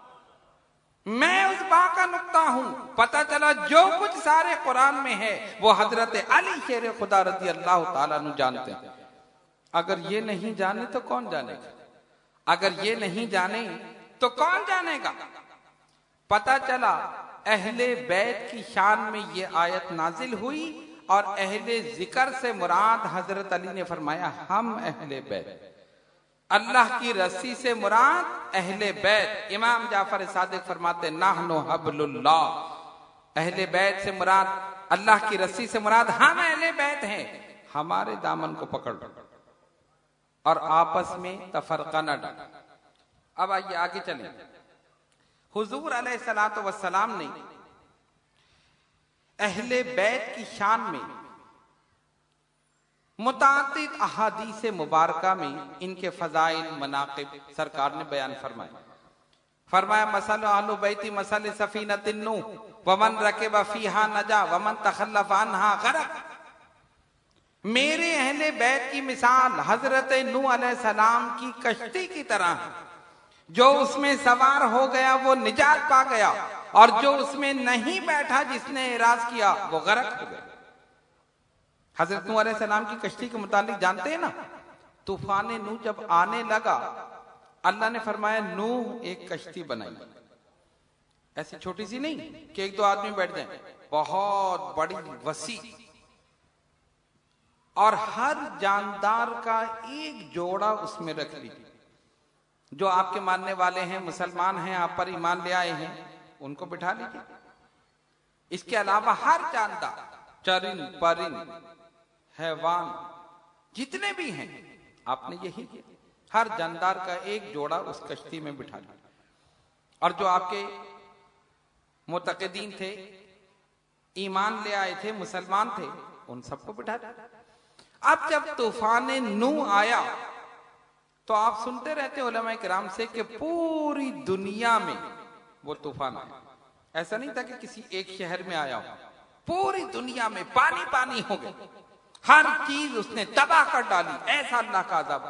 میں اس با کا نقطہ ہوں۔ پتہ چلا جو کچھ سارے قرآن میں ہے وہ حضرت علی شیر خدا رضی اللہ تعالیٰ عنہ جانتے ہیں۔ اگر یہ نہیں جانے تو کون جانے گا؟ اگر یہ نہیں جانے تو کون جانے گا؟ پتہ چلا اہل بیت کی شان میں یہ آیت نازل ہوئی، اور اہل ذکر سے مراد حضرت علی نے فرمایا ہم اہل بیت، اللہ کی رسی سے مراد اہل بیت۔ امام جعفر صادق فرماتے نحن حبل اللہ، اہل بیت سے مراد اللہ کی رسی سے مراد ہم اہل بیت ہیں، ہمارے دامن کو پکڑ اور آپس میں تفرقہ نہ ڈالو۔ اب آئیے آگے چلیں۔ حضور علیہ الصلوۃ والسلام نے اہل بیت کی شان میں متعدد احادیث مبارکہ میں ان کے فضائل مناقب سرکار نے بیان فرمائے۔ فرمایا مثل اہل بیتی مثل سفینۃ النوح ومن رکب فیہا نجا ومن تخلف عنہا غرق، میرے اہل بیت کی مثال حضرت نوح علیہ السلام کی کشتی کی طرح ہے، جو اس میں سوار ہو گیا وہ نجات پا گیا، اور جو اس میں نہیں بیٹھا جس نے اعراض کیا وہ غرق ہو گیا۔ حضرت نوح علیہ السلام کی کشتی کے متعلق جانتے ہیں نا، طوفان نوح جب آنے لگا اللہ نے فرمایا نوح ایک کشتی بنائی، ایسی چھوٹی سی نہیں کہ ایک دو آدمی بیٹھ جائیں، بہت بڑی وسیع، اور ہر جاندار کا ایک جوڑا اس میں رکھ لیجیے۔ جو آپ کے ماننے والے ہیں، مسلمان ہیں، آپ پر ایمان لے آئے ہیں، ان کو بٹھا لیجیے۔ اس کے علاوہ ہر جاندار، چرند پرند حیوان جتنے بھی ہیں، آپ نے یہی کیا، ہر جاندار کا ایک جوڑا اس کشتی میں بٹھا لیا۔ اور جو آپ کے معتقدین تھے، ایمان لے آئے تھے، مسلمان تھے، ان سب کو بٹھا لیا۔ اب جب طوفان نوح آیا تو آپ سنتے رہتے علماء کرام سے کہ پوری دنیا میں وہ طوفان آیا، ایسا نہیں تھا کہ کسی ایک شہر میں آیا ہو، پوری دنیا میں پانی پانی ہو گیا، ہر چیز اس نے تباہ کر ڈالی، ایسا اللہ کا عذاب۔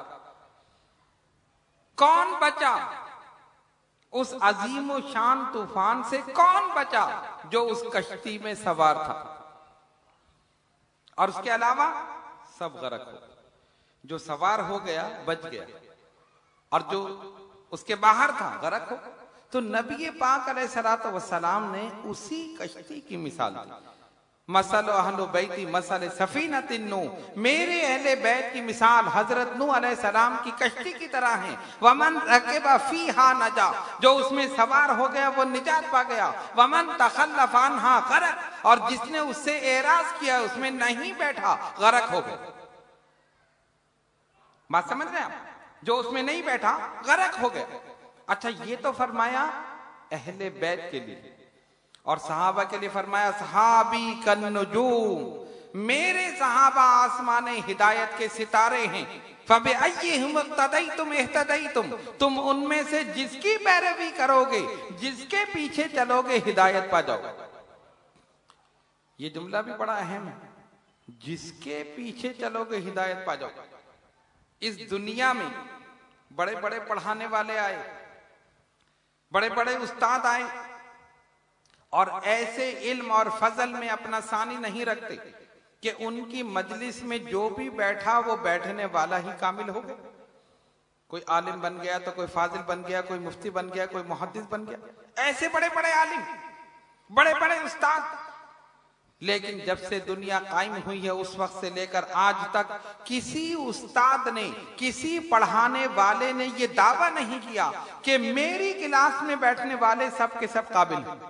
کون بچا اس عظیم و شان طوفان سے؟ کون بچا؟ جو اس کشتی میں سوار تھا، اور اس کے علاوہ سب غرق ہو گئے۔ جو سوار ہو گیا بچ گیا، اور جو اس کے باہر تھا غرق ہو۔ تو نبی پاک علیہ الصلوۃ والسلام نے اسی کشتی کی مثال دی، مثل اہل بیتی مثل سفینۃ النوح، میرے اہل بیت کی مثال حضرت نوح علیہ السلام کی کشتی کی طرح ہیں، ومن رکب فیہا نجا، جو اس میں سوار ہو گیا وہ نجات پا گیا، ومن تخلف عنہا غرق، اور جس نے اس سے اعراض کیا اس میں نہیں بیٹھا غرق ہو گیا۔ بات سمجھ رہے ہیں آپ؟ جو اس میں نہیں بیٹھا غرق ہو گیا۔ اچھا، یہ تو فرمایا اہل بیت کے لیے، اور صحابہ کے لیے فرمایا صحابی کالنجوم، میرے صحابہ آسمان ہدایت کے ستارے ہیں، فَبِأَيِّهِمْ اقْتَدَيْتُمْ اهْتَدَيْتُمْ، تم ان میں سے جس کی پیروی کرو گے، جس کے پیچھے چلو گے، ہدایت پا جاؤ گے۔ یہ جملہ بھی بڑا اہم ہے، جس کے پیچھے چلو گے ہدایت پا جاؤ گے۔ اس دنیا میں بڑے بڑے پڑھانے والے آئے، بڑے بڑے استاد آئے، اور ایسے علم اور فضل میں اپنا ثانی نہیں رکھتے کہ ان کی مجلس میں جو بھی بیٹھا وہ بیٹھنے والا ہی کامل ہو گیا۔ کوئی عالم بن گیا تو کوئی فاضل بن گیا، کوئی مفتی بن گیا، کوئی محدث بن گیا، ایسے بڑے بڑے عالم، بڑے بڑے استاد۔ لیکن جب سے دنیا قائم ہوئی ہے اس وقت سے لے کر آج تک کسی استاد نے، کسی پڑھانے والے نے یہ دعویٰ نہیں کیا کہ میری کلاس میں بیٹھنے والے سب کے سب قابل ہیں۔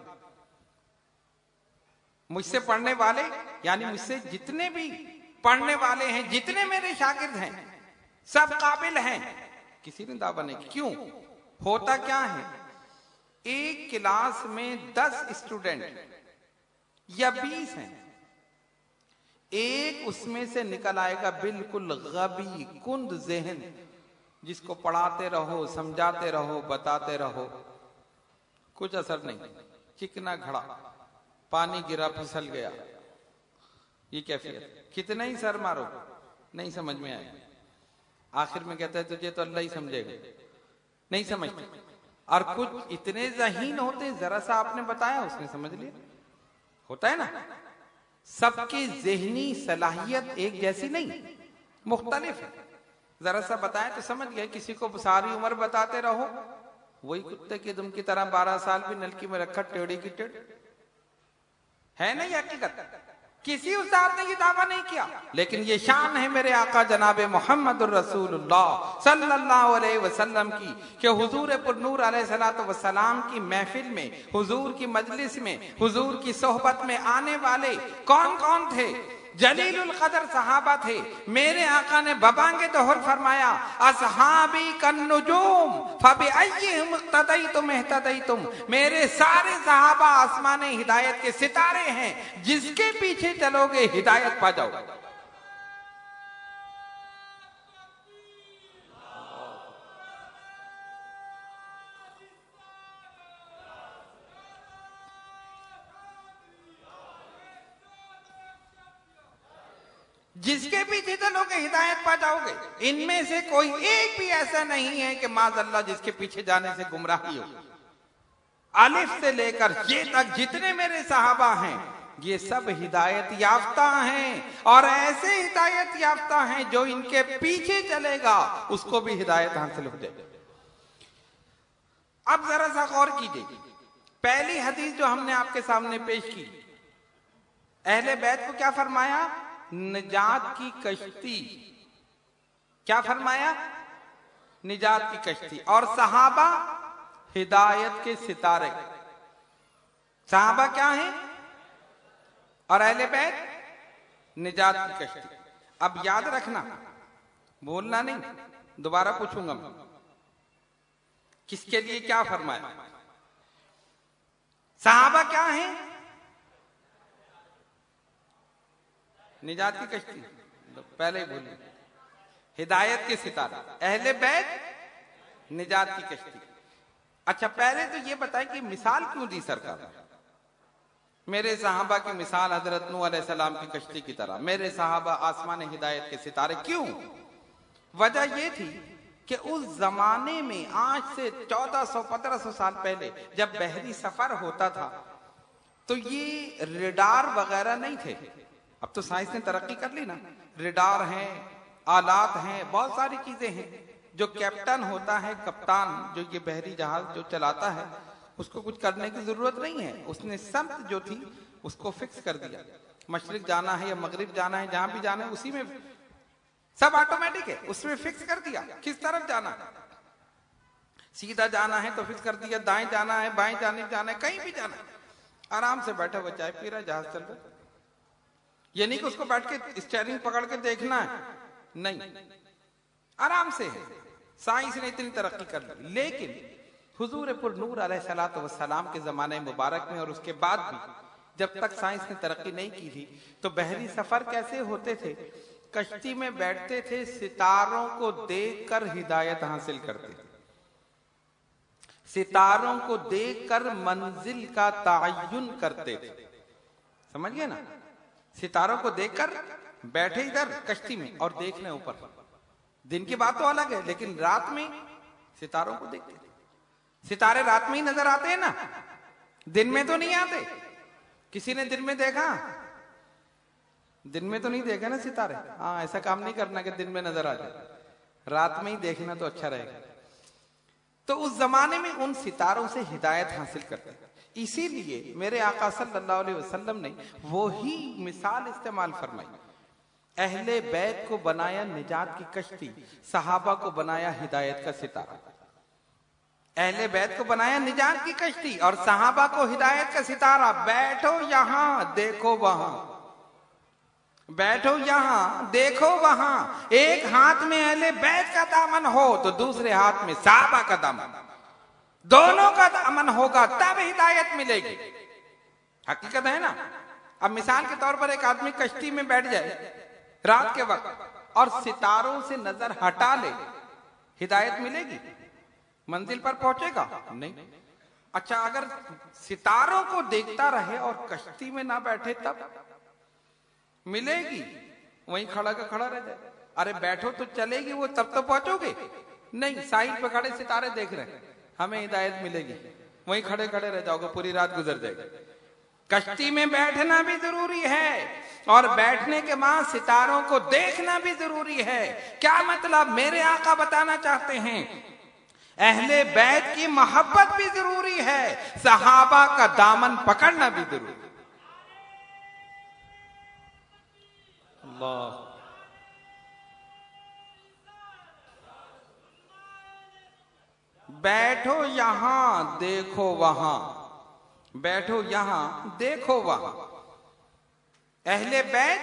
مجھ سے پڑھنے والے، یعنی مجھ سے جتنے بھی پڑھنے والے ہیں، جتنے میرے شاگرد ہیں، سب قابل ہیں، کسی نے دعویٰ نہیں کیا۔ کیوں؟ ہوتا کیا ہے، ایک کلاس میں دس اسٹوڈنٹ یا بیس ہیں، ایک اس میں سے نکل آئے گا بالکل غبی کند ذہن، جس کو پڑھاتے رہو، سمجھاتے رہو، بتاتے رہو، کچھ اثر نہیں، چکنا گھڑا، پانی گرا پھسل گیا، یہ کیفیت، کتنا ہی سر مارو نہیں سمجھ میں آئے، آخر میں کہتا ہے تجھے تو اللہ ہی سمجھے گا، نہیں سمجھتے۔ اور کچھ اتنے ذہین ہوتے، ذرا سا آپ نے بتایا اس نے سمجھ لیا، ہوتا ہے نا۔ سب کی ذہنی صلاحیت ایک جیسی نہیں، مختلف ہے، ذرا سا بتائیں تو سمجھ گئے۔ کسی کو ساری عمر بتاتے رہو، وہی کتے کی دم کی طرح بارہ سال بھی نلکی میں رکھا، ٹیڑھی کی ٹیڑھ ہے نہیں حقیقت۔ کسی استاد نے یہ دعویٰ نہیں کیا، لیکن یہ شان ہے میرے آقا جناب محمد الرسول اللہ صلی اللہ علیہ وسلم کی کہ حضور پر نور علیہ الصلوۃ والسلام کی محفل میں، حضور کی مجلس میں، حضور کی صحبت میں آنے والے کون کون تھے؟ جلیل القدر صحابہ تھے۔ میرے آقا نے ببانگ دہر فرمایا، اصحابی کالنجوم فبأیہم اقتدیتم اہتدیتم، میرے سارے صحابہ آسمان ہدایت کے ستارے ہیں، جس کے پیچھے چلو گے ہدایت پا جاؤ۔ جس کے پیچھے چلو گے ہدایت پا جاؤ گے۔ ان میں سے کوئی ایک بھی ایسا نہیں ہے کہ معاذ اللہ جس کے پیچھے جانے سے گمراہی ہو۔ الف سے لے کر یہ تک جتنے میرے صحابہ ہیں، یہ سب ہدایت یافتہ ہیں، اور ایسے ہدایت یافتہ ہیں جو ان کے پیچھے چلے گا اس کو بھی ہدایت حاصل ہو جائے۔ اب ذرا سا غور کیجئے، پہلی حدیث جو ہم نے آپ کے سامنے پیش کی، اہل بیت کو کیا فرمایا؟ نجات کی کشتی۔ کیا فرمایا؟ نجات کی کشتی۔ اور صحابہ ہدایت کے ستارے۔ صحابہ کیا ہیں؟ اور اہل بیت نجات کی کشتی۔ اب یاد رکھنا، بولنا نہیں، دوبارہ پوچھوں گا میں، کس کے لیے کیا فرمایا؟ صحابہ کیا ہیں؟ نجات کی کشتی، پہلے ہی بولی، ہدایت کے ستارے، اہل بیت نجات کی کشتی۔ اچھا پہلے تو یہ بتائیں کہ مثال کیوں دی سرکار؟ میرے صحابہ کی مثال حضرت نوح علیہ السلام کی کشتی کی طرح، میرے صحابہ آسمان ہدایت کے ستارے، کیوں؟ وجہ یہ تھی کہ اس زمانے میں، آج سے چودہ سو پندرہ سو سال پہلے جب بحری سفر ہوتا تھا تو یہ ریڈار وغیرہ نہیں تھے۔ اب تو سائنس نے ترقی کر لی نا، ریڈار ہیں، آلات ہیں، بہت ساری چیزیں ہیں۔ جو کیپٹن ہوتا ہے، کپتان جو یہ بحری جہاز جو چلاتا ہے، اس کو کچھ کرنے کی ضرورت نہیں ہے، اس نے سمت جو تھی اس کو فکس کر دیا، مشرق جانا ہے یا مغرب جانا ہے، جہاں بھی جانا ہے اسی میں سب آٹومیٹک ہے، اس میں فکس کر دیا کس طرف جانا ہے، سیدھا جانا ہے تو فکس کر دیا، دائیں جانا ہے، بائیں جانب جانا ہے، کہیں بھی جانا ہے، آرام سے بیٹھا ہوا چائے پی رہا، جہاز چل رہا۔ یہ نہیں کہ اس کو بیٹھ کے اسٹیئرنگ پکڑ کے دیکھنا ہے، نہیں، آرام سے ہے۔ سائنس نے اتنی ترقی کر لی، لیکن حضور پر نور علیہ الصلوۃ والسلام کے زمانے مبارک میں اور اس کے بعد بھی جب تک سائنس نے ترقی نہیں کی تھی تو بحری سفر کیسے ہوتے تھے؟ کشتی میں بیٹھتے تھے، ستاروں کو دیکھ کر ہدایت حاصل کرتے تھے، ستاروں کو دیکھ کر منزل کا تعین کرتے تھے. سمجھ گئے نا؟ ستاروں کو دیکھ کر بیٹھے ادھر کشتی میں اور دیکھنے اوپر. دن کی بات تو الگ ہے، لیکن رات میں ستاروں کو دیکھتے تھے. ستارے رات میں ہی نظر آتے ہیں نا، دن میں تو نہیں آتے. کسی نے دن میں دیکھا؟ دن میں تو نہیں دیکھا نا ستارے. ہاں، ایسا کام نہیں کرنا کہ دن میں نظر آ جائے، رات میں ہی دیکھنا تو اچھا رہے گا. تو اس زمانے میں ان ستاروں سے ہدایت حاصل کرتے تھے. اسی لیے میرے آقا صلی اللہ علیہ وسلم نے وہی مثال استعمال فرمائی. اہل بیت کو بنایا نجات کی کشتی، صحابہ کو بنایا ہدایت کا ستارہ. اہل بیت کو بنایا نجات کی کشتی اور صحابہ کو ہدایت کا ستارہ. بیٹھو یہاں دیکھو وہاں، بیٹھو یہاں دیکھو وہاں. ایک ہاتھ میں اہل بیت کا دامن ہو تو دوسرے ہاتھ میں صحابہ کا دامن، دونوں کا دامن ہوگا تب ہدایت ملے گی. حقیقت ہے نا. اب مثال کے طور پر ایک آدمی کشتی میں بیٹھ جائے رات کے وقت اور ستاروں سے نظر ہٹا لے، ہدایت ملے گی؟ منزل پر پہنچے گا؟ نہیں. اچھا، اگر ستاروں کو دیکھتا رہے اور کشتی میں نہ بیٹھے تب ملے گی؟ وہیں کھڑا کا کھڑا رہ جائے. ارے بیٹھو تو چلے گی وہ، تب تو پہنچو گے. نہیں، ساحل پہ کھڑے ستارے دیکھ رہے ہیں، ہمیں ہدایت ملے گی. وہیں کھڑے کھڑے رہ جاؤ گے، پوری رات گزر جائے گی. کشتی میں بیٹھنا بھی ضروری ہے اور بیٹھنے کے بعد ستاروں کو دیکھنا بھی ضروری ہے. کیا مطلب؟ میرے آقا بتانا چاہتے ہیں اہل بیت کی محبت بھی ضروری ہے، صحابہ کا دامن پکڑنا بھی ضروری ہے. اللہ. بیٹھو یہاں دیکھو وہاں، بیٹھو یہاں دیکھو وہاں. اہل بیت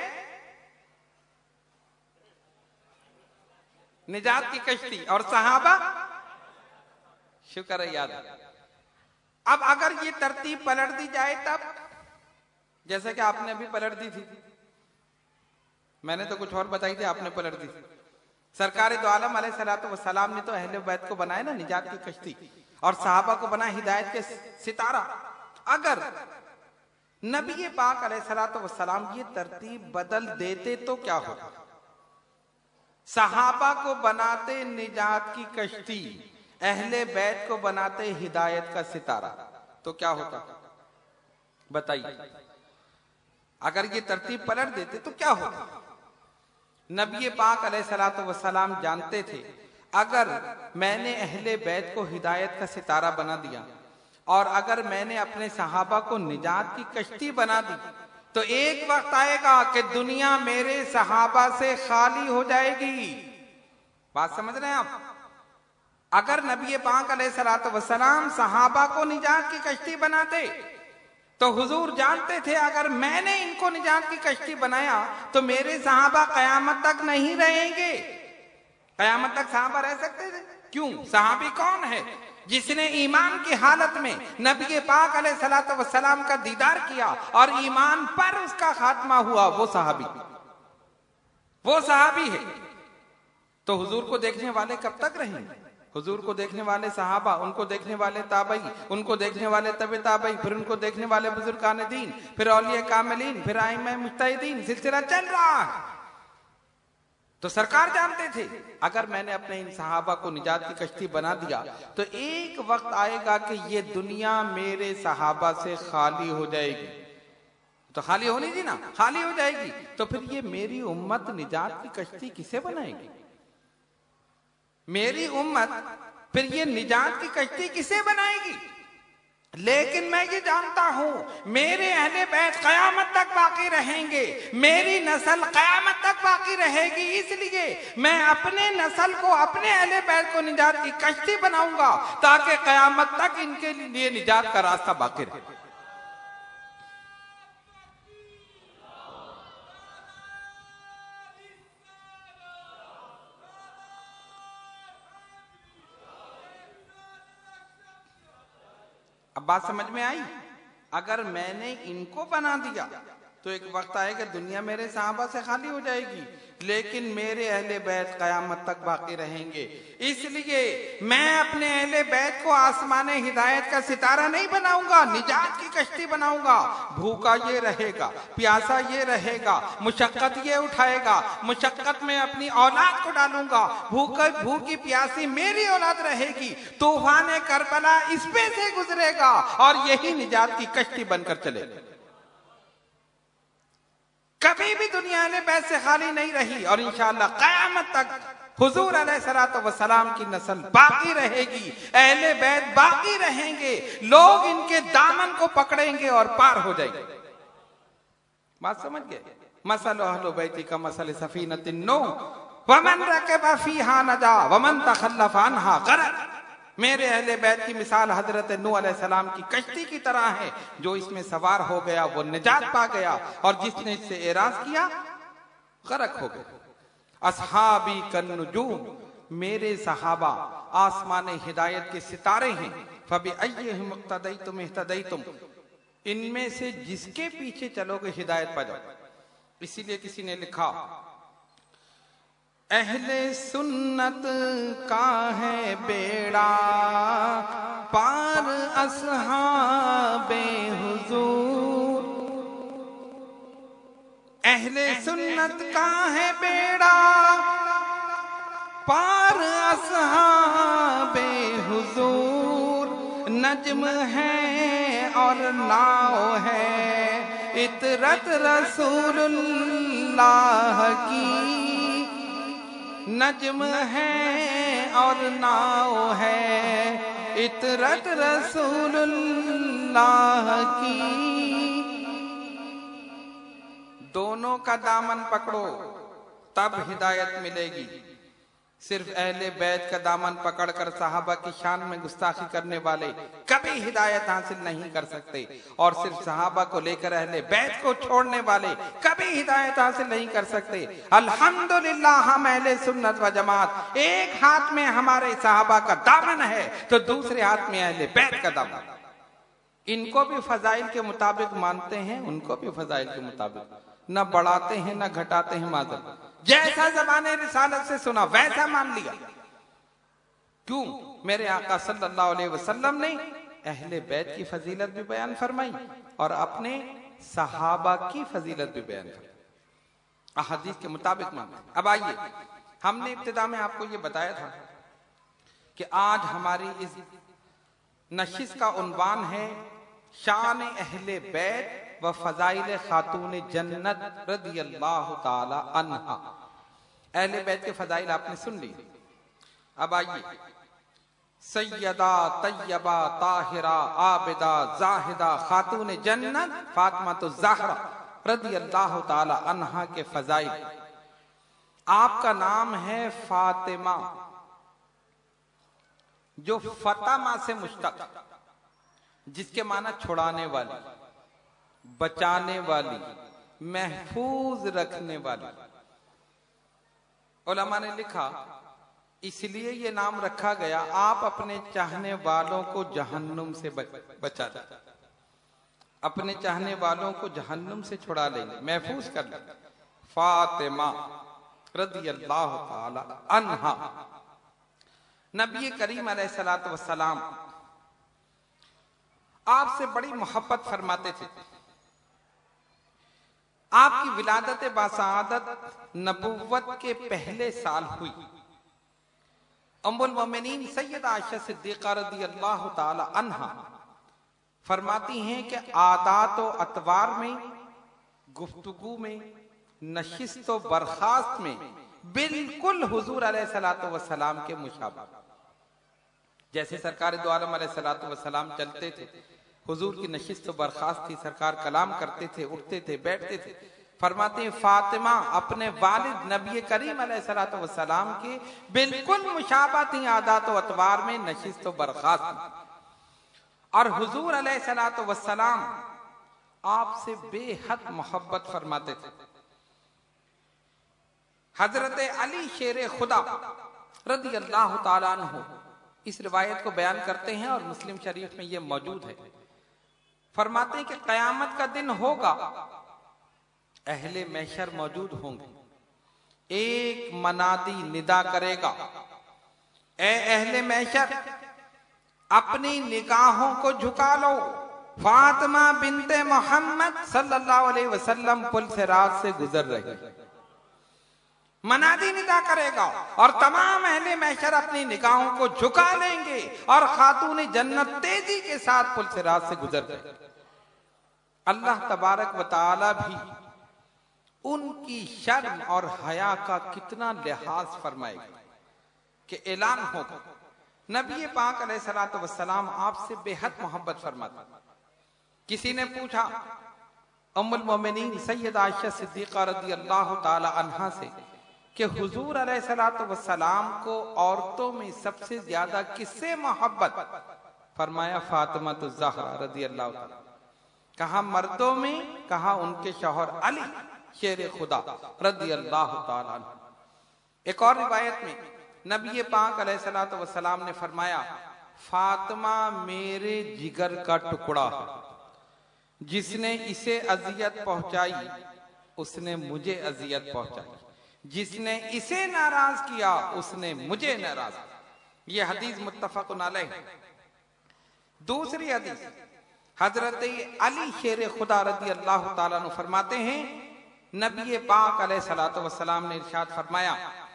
نجات کی کشتی اور صحابہ، شکر ہے یاد. اب اگر یہ ترتیب پلٹ دی جائے تب، جیسے کہ آپ نے ابھی پلٹ دی تھی، میں نے تو کچھ اور بتائی تھی، آپ نے پلٹ دی تھی. سرکار دو عالم علیہ الصلوۃ والسلام نے تو اہل بیت کو بنایا نا نجات کی کشتی اور صحابہ کو بنایا ہدایت کے ستارہ. اگر نبی پاک علیہ الصلوۃ والسلام یہ ترتیب بدل دیتے تو کیا ہوتا؟ صحابہ کو بناتے نجات کی کشتی، اہل بیت کو بناتے ہدایت کا ستارہ، تو کیا ہوتا؟ بتائیے. اگر یہ ترتیب پلٹ دیتے تو کیا ہوتا؟ نبی پاک علیہ الصلوۃ والسلام جانتے تھے اگر میں نے اہل بیت کو ہدایت کا ستارہ بنا دیا اور اگر میں نے اپنے صحابہ کو نجات کی کشتی بنا دی تو ایک وقت آئے گا کہ دنیا میرے صحابہ سے خالی ہو جائے گی. بات سمجھ رہے ہیں آپ؟ اگر نبی پاک علیہ الصلوۃ والسلام صحابہ کو نجات کی کشتی بناتے تو حضور جانتے تھے اگر میں نے ان کو نجات کی کشتی بنایا تو میرے صحابہ قیامت تک نہیں رہیں گے. قیامت تک صحابہ رہ سکتے تھے؟ کیوں؟ صحابی کون ہے؟ جس نے ایمان کی حالت میں نبی پاک علیہ الصلوۃ والسلام کا دیدار کیا اور ایمان پر اس کا خاتمہ ہوا، وہ صحابی وہ صحابی ہے. تو حضور کو دیکھنے والے کب تک رہیں گے؟ حضور کو دیکھنے والے صحابہ، ان کو دیکھنے والے تابعی، ان کو دیکھنے والے تبع تابعی، پھر ان کو دیکھنے والے بزرگان دین، پھر اولیاء کاملین، پھر ائمہ مجتہدین، سلسلہ چل رہا ہے. تو سرکار جانتے تھے اگر میں نے اپنے ان صحابہ کو نجات کی کشتی بنا دیا تو ایک وقت آئے گا کہ یہ دنیا میرے صحابہ سے خالی ہو جائے گی. تو خالی ہونی تھی نا، خالی ہو جائے گی تو پھر یہ میری امت نجات کی کشتی کسے بنائے گی؟ میری امت پھر یہ نجات کی کشتی کسے بنائے گی؟ لیکن میں یہ جانتا ہوں میرے اہل بیت قیامت تک باقی رہیں گے، میری نسل قیامت تک باقی رہے گی. اس لیے میں اپنے نسل کو، اپنے اہل بیت کو نجات کی کشتی بناؤں گا تاکہ قیامت تک ان کے لیے نجات کا راستہ باقی رہے. اب بات سمجھ میں آئی؟ اگر میں نے ان کو بنا دیا تو ایک وقت آئے کہ دنیا میرے صحابہ سے خالی ہو جائے گی، لیکن میرے اہل بیت قیامت تک باقی رہیں گے۔ اس لیے میں اپنے اہل بیت کو آسمان ہدایت کا ستارہ نہیں بناؤں گا، نجات کی کشتی بناؤں گا۔ بھوکا یہ رہے گا، پیاسا یہ رہے گا، مشقت یہ اٹھائے گا، مشقت میں اپنی اولاد کو ڈالوں گا، بھوکا بھوکی پیاسی میری اولاد رہے گی، طوفان کربلا اس پہ سے گزرے گا اور یہی نجات کی کشتی بن کر چلے گا۔ کبھی بھی دنیا اہل بیت سے خالی نہیں رہی اور انشاءاللہ قیامت تک حضور علیہ الصلوۃ والسلام کی نسل باقی رہے گی، اہل بیت باقی رہیں گے، لوگ ان کے دامن کو پکڑیں گے اور پار ہو جائیں گے۔ بات سمجھ گئے؟ مثل اہل بیتی کا مثل سفینۃ النوح ومن رکب فیہا نجا ومن تخلف عنہا غرق۔ میرے اہل بیت کی مثال حضرت نوح علیہ السلام کی کشتی کی طرح ہے، جو اس میں سوار ہو گیا وہ نجات پا گیا اور جس نے اس سے اعراض کیا غرق ہو گیا۔ اصحابی کالنجوم، میرے صحابہ آسمان ہدایت کے ستارے ہیں، فبأیہم اقتدیتم اہتدیتم، ان میں سے جس کے پیچھے چلو گے ہدایت پا جاؤ۔ اسی لیے کسی نے لکھا اہل سنت کا ہے بیڑا پار اصحاب حضور، اہل سنت کا ہے بیڑا پار اصحاب حضور، نجم ہے اور ناؤ ہے اطرت رسول اللہ کی، نجم ہے اور ناؤ ہے اطرت رسول اللہ کی، دونوں کا دامن پکڑو تب ہدایت ملے گی۔ صرف اہل بیت کا دامن پکڑ کر صحابہ کی شان میں گستاخی کرنے والے کبھی ہدایت حاصل نہیں کر سکتے، اور صرف صحابہ کو لے کر اہل بیت کو چھوڑنے والے کبھی ہدایت حاصل نہیں کر سکتے۔ الحمدللہ ہم اہل سنت و جماعت ایک ہاتھ میں ہمارے صحابہ کا دامن ہے تو دوسرے ہاتھ میں اہل بیت کا دامن۔ ان کو بھی فضائل کے مطابق مانتے ہیں، ان کو بھی فضائل کے مطابق، نہ بڑھاتے ہیں نہ گھٹاتے ہیں، معذر جیسا زبان رسالت سے سنا ویسا مان لیا۔ کیوں؟ میرے آقا صلی اللہ علیہ وسلم نے اہل بیت کی فضیلت بھی بیان فرمائی اور اپنے صحابہ کی فضیلت بھی بیان فرمائی، احادیث کے مطابق مانتے۔ اب آئیے، ہم نے ابتدا میں آپ کو یہ بتایا تھا کہ آج ہماری اس نشست کا عنوان ہے شان اہل بیت و فضائل خاتون جنت رضی اللہ تعالی عنہا۔ اہل بیت کے فضائل آپ نے سن لی، اب آئیے سیدہ طیبہ طاہرہ عابدہ زاہدہ خاتون جنت فاطمہ الزہرا رضی اللہ تعالی عنہا کے فضائل۔ آپ کا نام ہے فاطمہ، جو فاطمہ سے مشتق، جس کے معنی چھڑانے والی، بچانے والی، محفوظ رکھنے والی۔ علماء نے لکھا اس لیے یہ نام رکھا گیا آپ اپنے چاہنے والوں کو جہنم سے بچا لیں، اپنے چاہنے والوں کو جہنم سے چھڑا لیں گے، محفوظ کر لیں۔ فاطمہ رضی اللہ تعالی عنہا، نبی کریم علیہ الصلوۃ والسلام آپ سے بڑی محبت فرماتے تھے۔ آپ کی ولادت باسعادت نبوت کے پہلے سال ہوئی۔ ام المومنین سیدہ عائشہ صدیقہ رضی اللہ تعالی عنہا فرماتی ہیں کہ عادات و اطوار میں، گفتگو میں، نشست و برخاست میں بالکل حضور علیہ الصلوۃ والسلام کے مشابہ، جیسے سرکار دو عالم علیہ الصلوۃ والسلام چلتے تھے، حضور کی نشست و برخاست تھی، سرکار کلام کرتے تھے، اٹھتے تھے، بیٹھتے تھے۔ فرماتے ہیں فاطمہ اپنے والد نبی کریم علیہ الصلوۃ والسلام کے بالکل مشابہ تھی عادات و اطوار میں، نشست و برخاست میں، اور حضور علیہ الصلوۃ والسلام آپ سے بے حد محبت فرماتے تھے۔ حضرت علی شیر خدا رضی اللہ تعالیٰ عنہ اس روایت کو بیان کرتے ہیں اور مسلم شریف میں یہ موجود ہے۔ فرماتے ہیں کہ قیامت کا دن ہوگا، اہل محشر موجود ہوں گے، ایک منادی ندا کرے گا، اے اہل محشر اپنی نگاہوں کو جھکا لو، فاطمہ بنت محمد صلی اللہ علیہ وسلم پل صراط سے گزر رہی، منادی ندا کرے گا اور تمام اہل محشر اپنی نگاہوں کو جھکا لیں گے اور خاتون جنت تیزی کے ساتھ پل صراط سے گزر رہے۔ اللہ تبارک و تعالی بھی ان کی شرم اور حیا کا کتنا لحاظ فرمائے گا کہ اعلان ہوگا۔ نبی پاک علیہ الصلوۃ والسلام آپ سے بے حد محبت فرماتے۔ کسی نے پوچھا ام المومنین سیدہ عائشہ صدیقہ رضی اللہ تعالی عنہا سے کہ حضور علیہ الصلوۃ والسلام کو عورتوں میں سب سے زیادہ کس سے محبت؟ فرمایا فاطمہ الزہرا رضی اللہ تعالی۔ کہا مردوں میں؟ کہا ان کے شوہر علی شیر خدا رضی اللہ تعالی عنہ۔ ایک اور روایت میں نبی پاک علیہ الصلوۃ والسلام نے فرمایا فاطمہ میرے جگر کا ٹکڑا ہے، جس نے اسے اذیت پہنچائی اس نے مجھے اذیت پہنچائی، جس نے اسے ناراض کیا اس نے مجھے ناراض کیا۔ یہ حدیث متفق علیہ۔ دوسری حدیث حضرت علی شیر خدا رضی اللہ تعالیٰ عنہ فرماتے ہیں نبی پاک علیہ الصلوۃ والسلام نے ارشاد فرمایا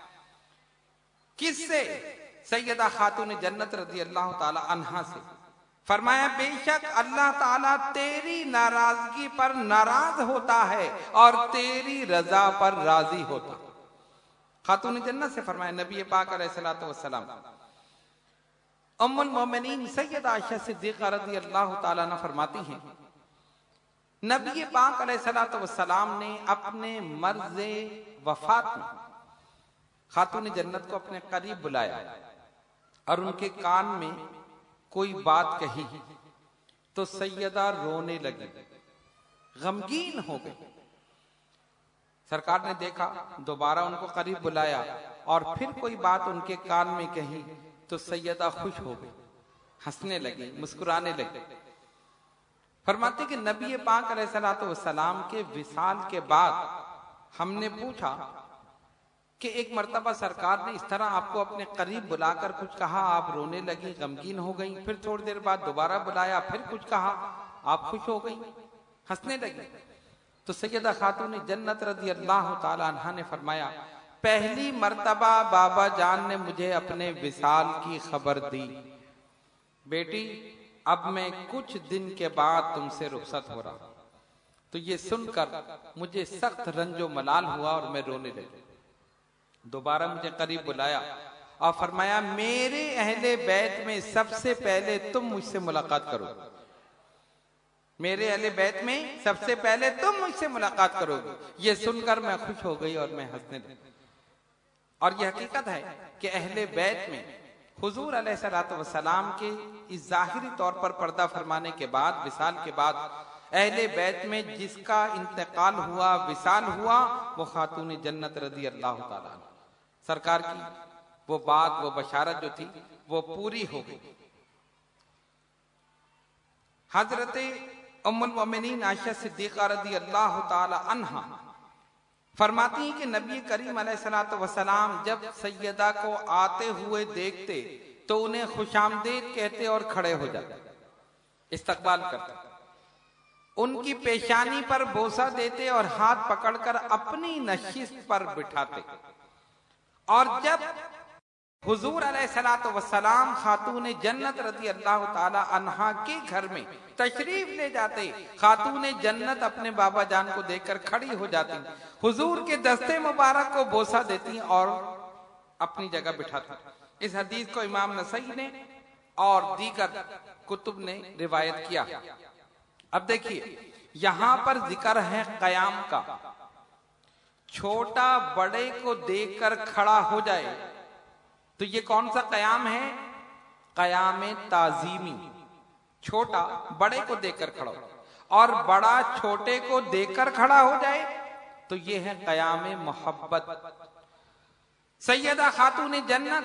کس سے؟ سیدہ خاتون جنت رضی اللہ تعالی عنہا سے۔ فرمایا بے شک اللہ تعالیٰ تیری ناراضگی پر ناراض ہوتا ہے اور تیری رضا پر راضی ہوتا ہے۔ خاتون جنت سے فرمایا نبی پاک علیہ الصلوۃ والسلام۔ ام المومنین سیدہ عائشہ صدیقہ رضی اللہ تعالیٰ عنہ فرماتی ہیں نبی پاک علیہ الصلوۃ والسلام نے اپنے مرض وفات میں خاتون جنت کو اپنے قریب بلایا اور ان کے کان میں کوئی بات کہی تو سیدہ رونے لگی، غمگین ہو گئی۔ سرکار نے دیکھا، دوبارہ ان کو قریب بلایا اور پھر کوئی بات ان کے کان میں کہی تو سیدہ خوش ہو گئی، ہنسنے لگی، مسکرانے لگی۔ فرماتے کہ نبی پاک علیہ الصلوۃ والسلام کے وصال کے بعد ہم نے پوچھا کہ ایک مرتبہ سرکار نے اس طرح آپ کو اپنے قریب بلا کر کچھ کہا، آپ رونے لگی، غمگین ہو گئی، پھر تھوڑی دیر بعد دوبارہ بلایا، پھر کچھ کہا، آپ خوش ہو گئی، ہنسنے لگی۔ تو سیدہ خاتون جنت رضی اللہ تعالی عنہا نے فرمایا پہلی مرتبہ بابا جان نے مجھے اپنے وصال کی خبر دی، بیٹی اب میں کچھ دن کے بعد تم سے رخصت ہو رہا۔ تو یہ سن کر مجھے سخت رنج و ملال ہوا اور میں رونے لگی۔ دوبارہ مجھے قریب بلایا اور فرمایا میرے اہل بیت میں سب سے پہلے تم مجھ سے ملاقات کرو، میرے اہل بیت میں سب سے پہلے تم مجھ سے ملاقات کرو گے۔ یہ سن کر میں خوش ہو گئی اور میں ہنسنے لگی۔ اور یہ حقیقت ہے کہ اہل بیت میں حضور علیہ الصلوۃ والسلام کے اس ظاہری طور پر پردہ فرمانے کے بعد، وصال کے بعد، اہل بیت میں جس کا انتقال ہوا، وصال ہوا، وہ خاتون جنت رضی اللہ تعالیٰ عنہ۔ سرکار کی وہ بات، وہ بشارت جو تھی وہ پوری ہو گئی۔ حضرت ام المومنین عائشہ صدیقہ رضی اللہ تعالی عنہا فرماتی ہیں کہ نبی کریم علیہ الصلوۃ والسلام جب سیدہ کو آتے ہوئے دیکھتے تو انہیں خوش آمدید کہتے اور کھڑے ہو جاتے، استقبال کرتے، ان کی پیشانی پر بوسہ دیتے اور ہاتھ پکڑ کر اپنی نشست پر بٹھاتے۔ اور جب حضور علیہ الصلوۃ والسلام خاتون جنت رضی اللہ تعالی عنہا کے گھر میں تشریف لے جاتے، خاتون جنت اپنے بابا جان کو دیکھ کر کھڑی ہو جاتی، حضور کے دستے مبارک کو بوسہ دیتی اور اپنی جگہ بٹھاتی۔ اس حدیث کو امام نسائی نے اور دیگر کتب نے روایت کیا۔ اب دیکھیے یہاں پر ذکر ہے قیام کا، چھوٹا بڑے کو دیکھ کر کھڑا ہو جائے تو یہ کون سا قیام ہے؟ قیام تعظیمی، چھوٹا بڑے کو دیکھ کر کھڑا ہو، اور بڑا چھوٹے کو دیکھ کر کھڑا ہو جائے تو یہ ہے قیام محبت۔ سیدہ خاتون جنت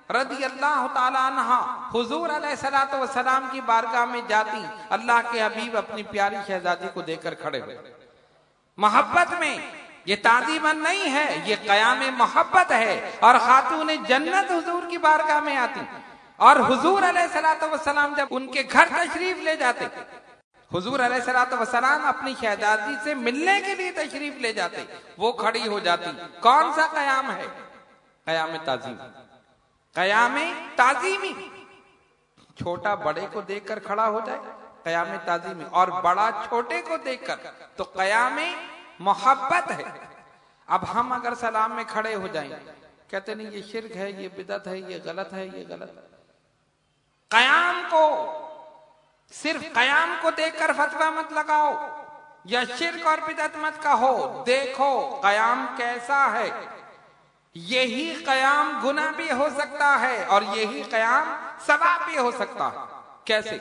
رضی اللہ تعالی عنہا حضور علیہ الصلوۃ والسلام کی بارگاہ میں جاتی، اللہ کے حبیب اپنی پیاری شہزادی کو دیکھ کر کھڑے ہوئے محبت میں. یہ تعظیماً نہیں ہے، یہ قیام محبت ہے. اور خاتون جنت حضور کی بارگاہ میں آتی اور حضور علیہ الصلوۃ والسلام جب ان کے گھر تشریف لے جاتے، حضور علیہ الصلوۃ والسلام اپنی شہزادی سے ملنے کے لیے تشریف لے جاتے، وہ کھڑی ہو جاتی. کون سا قیام ہے؟ قیام تعظیم، قیام تعظیمی. چھوٹا بڑے کو دیکھ کر کھڑا ہو جائے قیام تعظیمی، اور بڑا چھوٹے کو دیکھ کر تو قیام محبت ہے. اب ہم اگر سلام میں کھڑے ہو جائیں، کہتے نہیں یہ شرک ہے، یہ بدعت ہے، یہ غلط ہے، یہ غلط ہے. قیام کو صرف قیام کو دیکھ کر فتویٰ مت لگاؤ یا شرک اور بدعت مت کہو. دیکھو قیام کیسا ہے. یہی قیام گناہ بھی ہو سکتا ہے اور یہی قیام ثواب بھی ہو سکتا ہے. کیسے؟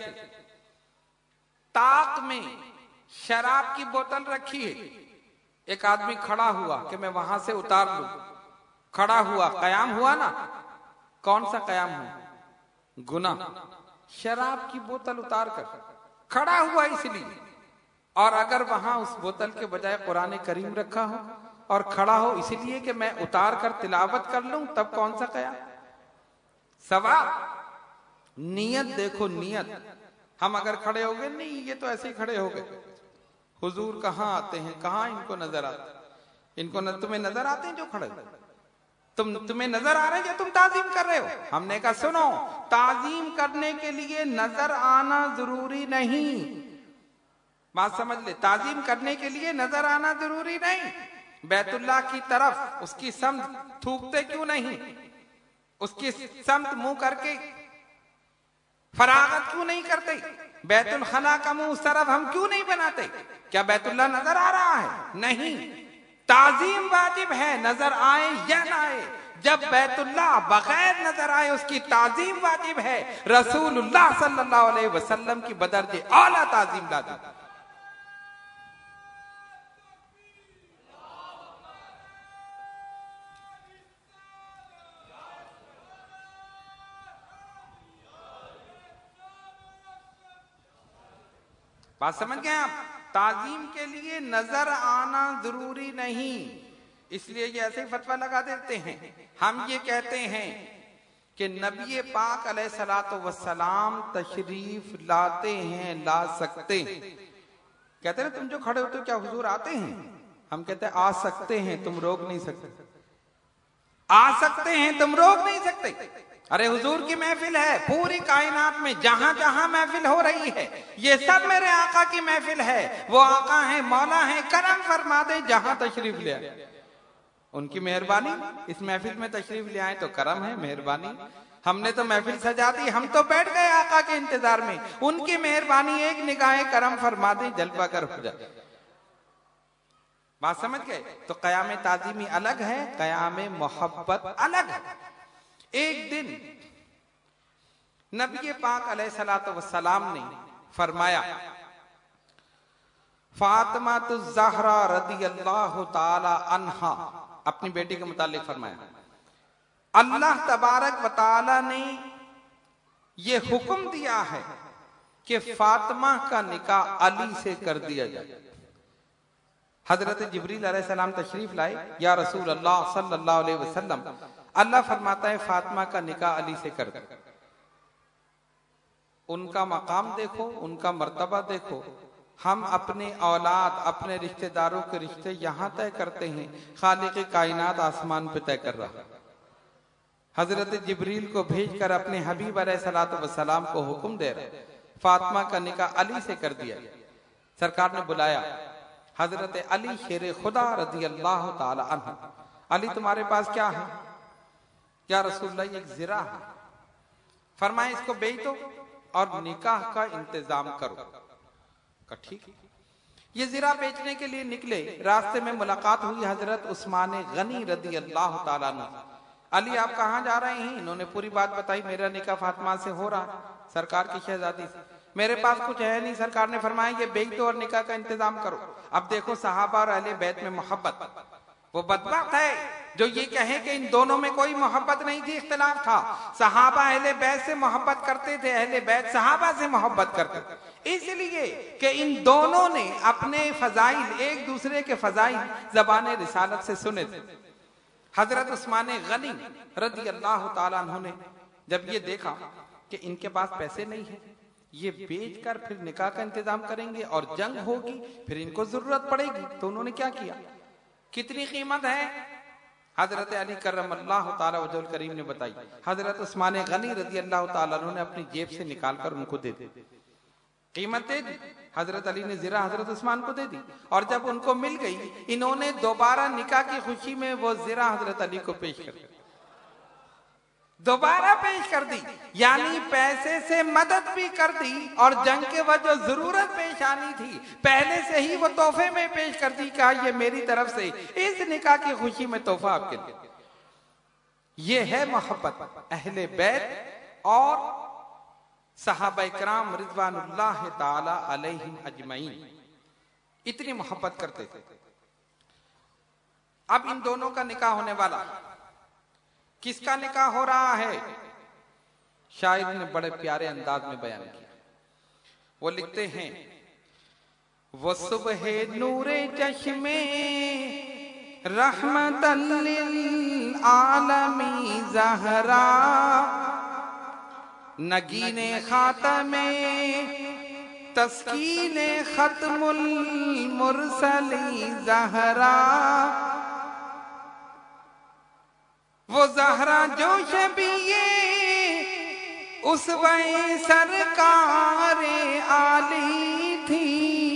طاق میں شراب کی بوتل رکھی ہے، ایک آدمی کھڑا ہوا کہ میں وہاں سے اتار لوں، کھڑا ہوا، قیام ہوا نا. کون سا قیام ہوا؟ گناہ. شراب کی بوتل اتار کر کھڑا ہوا اس لیے. اور اگر وہاں اس بوتل کے بجائے قرآن کریم رکھا ہو اور کھڑا ہو اس لیے کہ میں اتار کر تلاوت کر لوں، تب کون سا قیام؟ ثواب. نیت دیکھو، نیت. ہم اگر کھڑے ہو گئے، نہیں یہ تو ایسے ہی کھڑے ہو گئے. حضور کہاں آتے ہیں؟ کہاں ان کو نظر آتے ہیں؟ ان کو تمہیں نظر آتے ہیں جو کھڑے ہیں؟ تم تمہیں نظر آ رہے ہیں یا تم تعظیم کر رہے ہو؟ ہم نے کہا سنو، تعظیم کرنے کے لیے نظر آنا ضروری نہیں. بات سمجھ لے، تعظیم کرنے کے لیے نظر آنا ضروری نہیں. بیت اللہ کی طرف اس کی سمت تھوکتے کیوں نہیں؟ اس کی سمت منہ کر کے فراغت کیوں نہیں کرتے؟ بیت الخلا کا منہ اس طرف ہم کیوں نہیں بناتے؟ کیا بیت اللہ نظر آ رہا ہے؟ نہیں. تعظیم واجب ہے، نظر آئے یا نہ آئے. جب بیت اللہ بغیر نظر آئے اس کی تعظیم واجب ہے. رسول اللہ صلی اللہ علیہ وسلم کی بدرجہ اعلیٰ تعظیم لازم. بات سمجھ گئے آپ؟ تعظیم کے لیے نظر آنا ضروری نہیں. اس لیے یہ ایسے ہی فتویٰ لگا دیتے ہیں. ہم یہ کہتے ہیں کہ نبی پاک علیہ الصلوۃ والسلام تشریف لاتے ہیں، لا سکتے ہیں. کہتے ہیں تم جو کھڑے ہوتے ہو کیا حضور آتے ہیں؟ ہم کہتے ہیں آ سکتے ہیں، تم روک نہیں سکتے. آ سکتے ہیں، تم روک نہیں سکتے. ارے حضور کی محفل ہے، پوری کائنات میں جہاں جہاں محفل ہو رہی ہے یہ سب میرے آقا کی محفل ہے. وہ آقا ہیں، مولا ہیں، کرم فرما دے جہاں تشریف لے آئے. ان کی مہربانی، اس محفل میں تشریف لے آئے تو کرم ہے، مہربانی. ہم نے تو محفل سجا دی، ہم تو بیٹھ گئے آقا کے انتظار میں. ان کی مہربانی ایک نگاہ کرم فرما دے، جلوہ گر ہو جائے. بات سمجھ گئے؟ تو قیام تعظیمی الگ ہے، قیام محبت الگ ہے. ایک دن نبی پاک علیہ الصلوۃ والسلام نے فرمایا، فاطمہ الزہرا رضی اللہ تعالی عنہا، اپنی بیٹی کے متعلق فرمایا، اللہ تبارک و تعالی نے یہ حکم دیا ہے کہ فاطمہ کا نکاح علی سے کر دیا جائے. حضرت جبریل علیہ السلام تشریف لائے، یا رسول اللہ صلی اللہ علیہ وسلم، اللہ فرماتا ہے فاطمہ کا نکاح علی سے کر دو. ان کا مقام دیکھو، ان کا مرتبہ دیکھو. ہم اپنے اولاد، اپنے رشتہ داروں کے رشتے یہاں طے کرتے ہیں، خالق کائنات آسمان پہ طے کر رہا. حضرت جبریل کو بھیج کر اپنے حبیب علیہ الصلوۃ والسلام کو حکم دے رہا، فاطمہ کا نکاح علی سے کر دیا. سرکار نے بلایا حضرت علی شیر خدا رضی اللہ تعالی عنہ. علی تمہارے پاس کیا ہے؟ یا رسول اللہ یہ ایک زرہ ہے. فرمائے اس کو بیچ دو اور نکاح کا انتظام کرو. کہا ٹھیک. یہ زرہ بیچنے کے لیے نکلے، راستے میں ملاقات ہوئی حضرت عثمان غنی رضی اللہ تعالیٰ عنہ. علی آپ کہاں جا رہے ہیں؟ انہوں نے پوری بات بتائی، میرا نکاح فاطمہ سے ہو رہا، سرکار کی شہزادی سے. میرے پاس کچھ ہے نہیں. سرکار نے فرمایا یہ بیچ دو اور نکاح کا انتظام کرو. اب دیکھو صحابہ اور اہل بیت میں محبت. وہ بدبخت ہے جو یہ کہے کہ ان دونوں میں کوئی محبت نہیں تھی، اختلاف تھا. صحابہ اہل بیت سے محبت کرتے تھے، اہل بیت صحابہ سے محبت کرتے تھے، اس لیے کہ ان دونوں نے اپنے فضائل، ایک دوسرے کے فضائل زبان رسالت سے سنے تھے. حضرت عثمان غنی رضی اللہ تعالیٰ عنہ نے جب یہ دیکھا کہ ان کے پاس پیسے نہیں ہیں، یہ بیچ کر پھر نکاح کا انتظام کریں گے اور جنگ ہوگی، پھر ان کو ضرورت پڑے گی، تو انہوں نے کیا کیا؟ کتنی قیمت ہے؟ حضرت علی کرم اللہ تعالیٰ وجہ الکریم نے بتائی. حضرت عثمان غنی رضی اللہ تعالیٰ عنہ نے اپنی جیب سے نکال کر ان کو دے دی، قیمت دے دی. حضرت علی نے زرہ حضرت عثمان کو دے دی، اور جب ان کو مل گئی، انہوں نے دوبارہ نکاح کی خوشی میں وہ زرہ حضرت علی کو پیش کر دی، دوبارہ پیش کر دی. یعنی پیسے سے مدد بھی کر دی، اور جنگ کے وقت جو ضرورت پیش آنی تھی پہلے سے ہی وہ تحفے میں پیش کر دی، کہا یہ میری طرف سے اس نکاح کی خوشی میں تحفہ آپ کے لیے. یہ ہے محبت اہل بیت اور صحابہ کرام رضوان اللہ تعالی علیہم اجمعین، اتنی محبت کرتے تھے. اب ان دونوں کا نکاح ہونے والا، کس کا نکاح ہو رہا ہے؟ شاعر نے بڑے پیارے انداز میں بیان کیا. وہ لکھتے ہیں، وہ صبح نور چشم رحمت للعالمی زہرا، نگین خاتم تسکین ختم المرسلی زہرا، وہ زہرا جو شبیہ اسوہ سرکار علی تھی،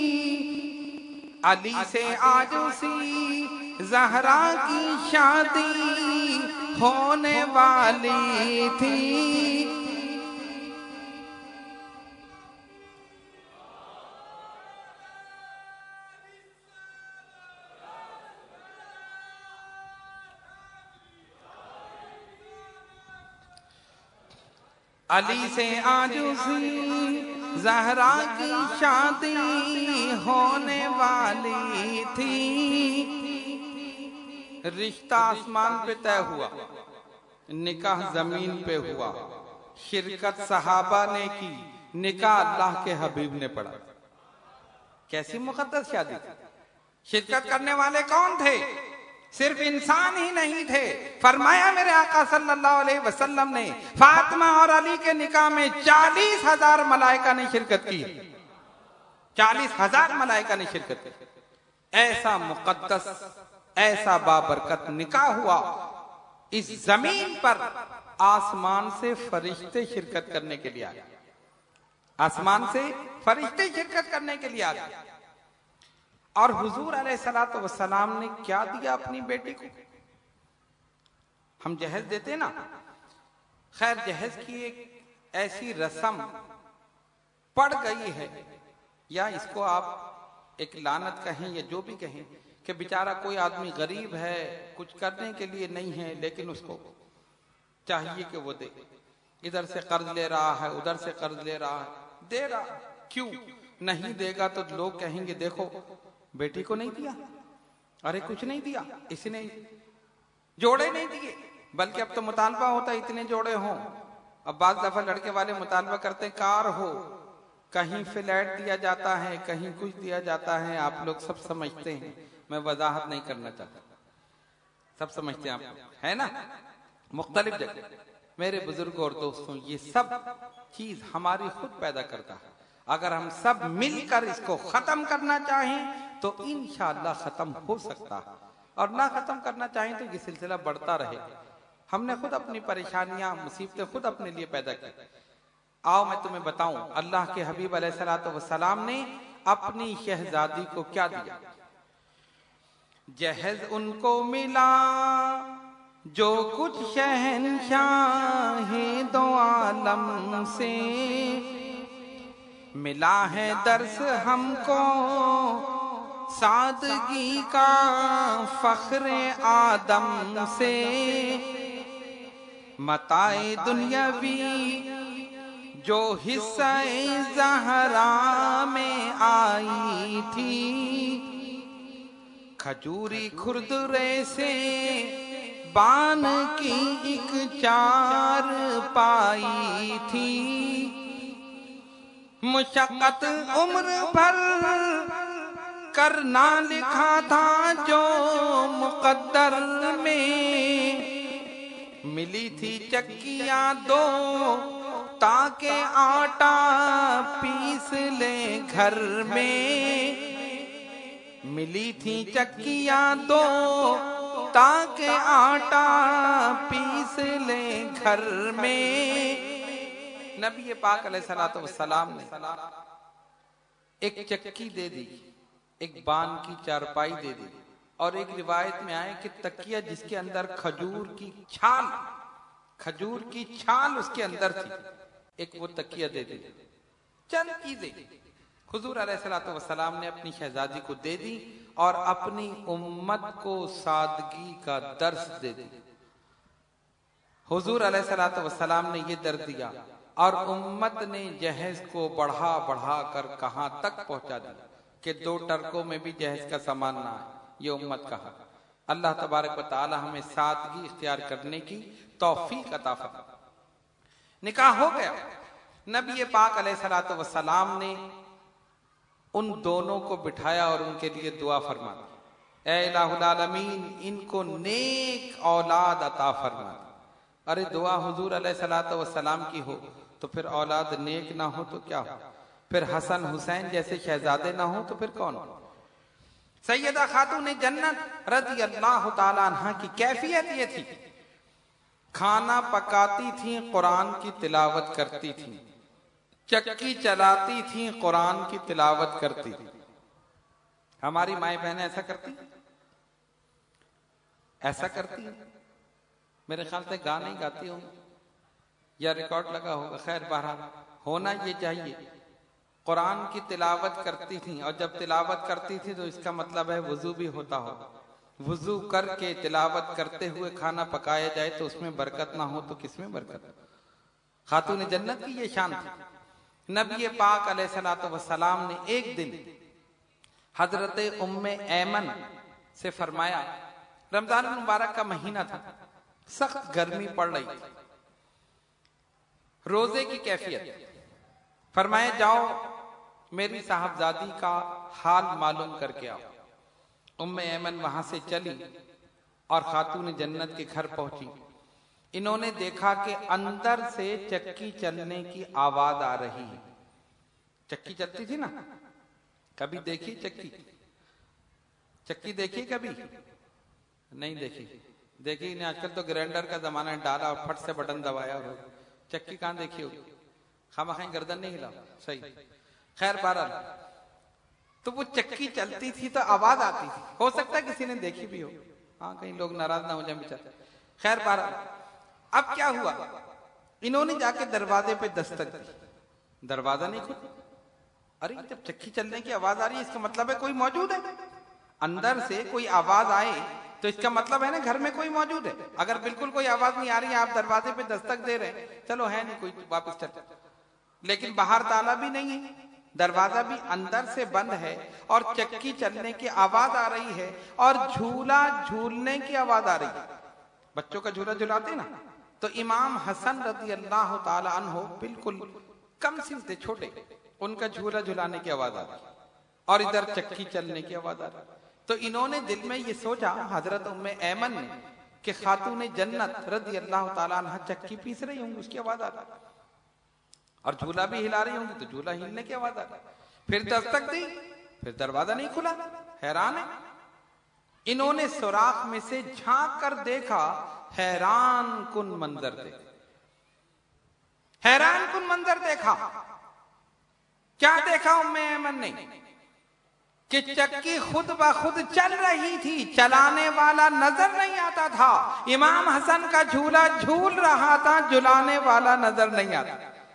علی سے آج اسی زہرا کی شادی ہونے والی تھی. علی سے آج اسی زہرا کی شادی ہونے والی تھی. رشتہ آسمان پہ طے ہوا، نکاح زمین پہ ہوا. شرکت صحابہ نے کی، نکاح اللہ کے حبیب نے پڑھا. کیسی مقدس شادی تھی. شرکت کرنے والے کون تھے؟ صرف انسان ہی نہیں تھے. فرمایا میرے آقا صلی اللہ علیہ وسلم نے فاطمہ اور علی کے نکاح میں چالیس ہزار ملائکہ نے شرکت کی. چالیس ہزار ملائکہ نے شرکت کی. ایسا مقدس، ایسا بابرکت نکاح ہوا. اس زمین پر آسمان سے فرشتے شرکت کرنے کے لیے آئے. آسمان سے فرشتے شرکت کرنے کے لیے آئے. اور حضور علیہ الصلوۃ والسلام نے کیا دیا اپنی بیٹی کو؟ ہم جہیز دیتے نا. خیر جہیز کی ایک ایسی رسم پڑ گئی ہے، یا اس کو آپ ایک لعنت کہیں یا جو بھی کہیں، کہ بیچارہ کوئی آدمی غریب ہے، کچھ کرنے کے لیے نہیں ہے، لیکن اس کو چاہیے کہ وہ دے. ادھر سے قرض لے رہا ہے، ادھر سے قرض لے رہا ہے، دے رہا. کیوں نہیں دے گا تو لوگ کہیں گے دیکھو بیٹی کو نہیں دیا، ارے کچھ نہیں دیا، اس نے جوڑے نہیں دیے. بلکہ اب تو مطالبہ ہوتا ہے اتنے جوڑے ہوں. اب بعض دفعہ لڑکے والے مطالبہ کرتے ہیں کار ہو، کہیں فلیٹ دیا جاتا ہے، کہیں کچھ دیا جاتا ہے. آپ لوگ سب سمجھتے ہیں، میں وضاحت نہیں کرنا چاہتا، سب سمجھتے ہیں آپ، ہے نا، مختلف جگہ. میرے بزرگوں اور دوستوں، یہ سب چیز ہماری خود پیدا کرتا ہے. اگر ہم سب مل کر اس کو ختم کرنا چاہیں تو انشاءاللہ ختم ہو سکتا ہے، اور نہ ختم کرنا چاہیں تو یہ سلسلہ بڑھتا رہے. ہم نے خود اپنی پریشانیاں، مصیبتیں خود اپنے لیے پیدا کی. آؤ میں تمہیں بتاؤں اللہ کے حبیب علیہ الصلوۃ والسلام نے اپنی شہزادی کو کیا دیا. جہیز ان کو ملا جو کچھ شہنشاہ دو عالم سے، ملا ہے درس ہم کو سادگی کا فخر آدم سے. متاع دنیاوی جو حصہ زہرا میں آئی تھی، کھجوری کھردرے سے بان کی ایک چار پائی تھی، مشقت عمر بھر کرنا لکھا تھا جو مقدر میں، ملی تھی چکیاں دو تاکہ آٹا پیس لے گھر میں، ملی تھی چکیاں دو تاکہ آٹا پیس لے گھر میں۔ نبی پاک علیہ الصلوۃ والسلام نے ایک چکی دے دی، ایک بان کی چارپائی دے دی، اور ایک روایت میں آئے کہ تکیہ جس کے اندر کھجور کی چھال کھجور کی چھال اس کے اندر تھی، ایک وہ تکیہ دے دی۔ چند چیزیں حضور علیہ الصلوۃ والسلام نے اپنی شہزادی کو دے دی اور اپنی امت کو سادگی کا درس دے دی۔ حضور علیہ الصلوۃ والسلام نے یہ درس دیا اور امت نے جہیز کو بڑھا بڑھا کر کہاں تک پہنچا دیا کہ دو ٹرکوں میں بھی جہیز کا سامان نہ آئے۔ یہ امت کہا۔ اللہ تبارک و تعالی ہمیں سادگی اختیار کرنے کی توفیق عطا فرمائے۔ نکاح ہو گیا، نبی پاک علیہ الصلوۃ والسلام نے ان دونوں کو بٹھایا اور ان کے لیے دعا فرما دی، اے الہ العالمین ان کو نیک اولاد عطا فرما دی۔ ارے دعا حضور علیہ الصلوۃ والسلام کی ہو تو پھر اولاد نیک نہ ہو تو کیا ہو؟ پھر حسن حسین جیسے شہزادے نہ ہو تو پھر کون ہو؟ سیدہ خاتون جنت رضی اللہ تعالی عنہ کی کیفیت یہ تھی، کھانا پکاتی تھیں، قرآن کی تلاوت کرتی تھیں، چکی چلاتی تھیں، قرآن کی تلاوت کرتی تھیں۔ ہماری مائیں بہنیں ایسا کرتی ایسا کرتی میرے خیال سے گانے گاتی ہوں یا ریکارڈ لگا ہوگا، خیر بہرحال ہونا یہ چاہیے۔ قرآن کی تلاوت کرتی تھیں، اور جب تلاوت کرتی تھی تو اس کا مطلب ہے وضو بھی ہوتا ہو۔ وضو کر کے تلاوت کرتے ہوئے کھانا پکایا جائے تو اس میں برکت نہ ہو تو کس میں برکت؟ خاتون جنت کی یہ شان تھی۔ نبی پاک علیہ الصلوۃ والسلام نے ایک دن حضرت ام ایمن سے فرمایا، رمضان المبارک کا مہینہ تھا، سخت گرمی پڑ رہی تھی، روزے کی کیفیت، فرمایا جاؤ میری صاحبزادی کا حال معلوم کر کے آؤ۔ ام ایمن وہاں سے چلی اور خاتون جنت کے گھر پہنچی۔ انہوں نے دیکھا کہ اندر سے چکی چلنے کی آواز آ رہی ہے۔ چکی چلتی تھی نا، کبھی دیکھی چکی چکی دیکھی کبھی نہیں دیکھی دیکھی نہیں، آج کل تو گرینڈر کا زمانہ ہے، ڈالا اور پھٹ سے بٹن دبایا ہو۔ چکی کہاں دیکھی ہوگی؟ خواہ خواہ گردن نہیں ہلا، صحیح، خیر بہرحال تو وہ چکی چلتی تھی تو آواز آتی تھی، ہو سکتا ہے کسی نے دیکھی بھی ہو، ہاں کہیں لوگ ناراض نہ ہو جائیں بیچارے۔ خیر بہرحال اب کیا ہوا، انہوں نے جا کے دروازے پہ دستک دی، دروازہ نہیں کھلا۔ ارے جب چکی چلنے کی آواز آ رہی ہے اس کا مطلب ہے کوئی موجود ہے، اندر سے کوئی آواز آئے تو اس کا مطلب ہے نا گھر میں کوئی موجود ہے۔ اگر بالکل کوئی آواز نہیں آ رہی ہے، آپ دروازے پہ دستک دے رہے ہیں، چلو ہے نہیں کوئی، واپس چلتے، لیکن باہر تالا بھی نہیں ہے، دروازہ بھی اندر سے بند ہے، اور چکی چلنے کی آواز آ رہی ہے، اور جھولا جھولنے کی آواز آ رہی ہے۔ بچوں کا جھولا جھلاتے نا، تو امام حسن رضی اللہ تعالی عنہ بالکل کم سن تھے، چھوٹے، ان کا جھولا جھلانے کی آواز آ رہی ہے اور ادھر چکی چلنے کی آواز آ رہی ہے۔ تو انہوں نے دل میں یہ سوچا، حضرت ام ایمن نے، کہ خاتون جنت رضی اللہ تعالی عنہ چکی پیس رہی ہوں گی، اس کی آواز آ رہی ہے، اور جھولا بھی ہلا رہی ہوں گی تو جھولا ہلنے کی آواز آ رہی ہے۔ پھر دستک دی، پھر دروازہ نہیں کھلا، حیران ہے۔ انہوں نے سوراخ میں سے جھانک کر دیکھا، حیران کن منظر دیکھا، حیران کن منظر دیکھا۔ کیا دیکھا ام ایمن نے؟ کہ چکی خود بخود چل رہی تھی، چلانے والا نظر نہیں آتا تھا۔ امام حسن کا جھولا جھول رہا تھا، جھلانے والا نظر نہیں آتا۔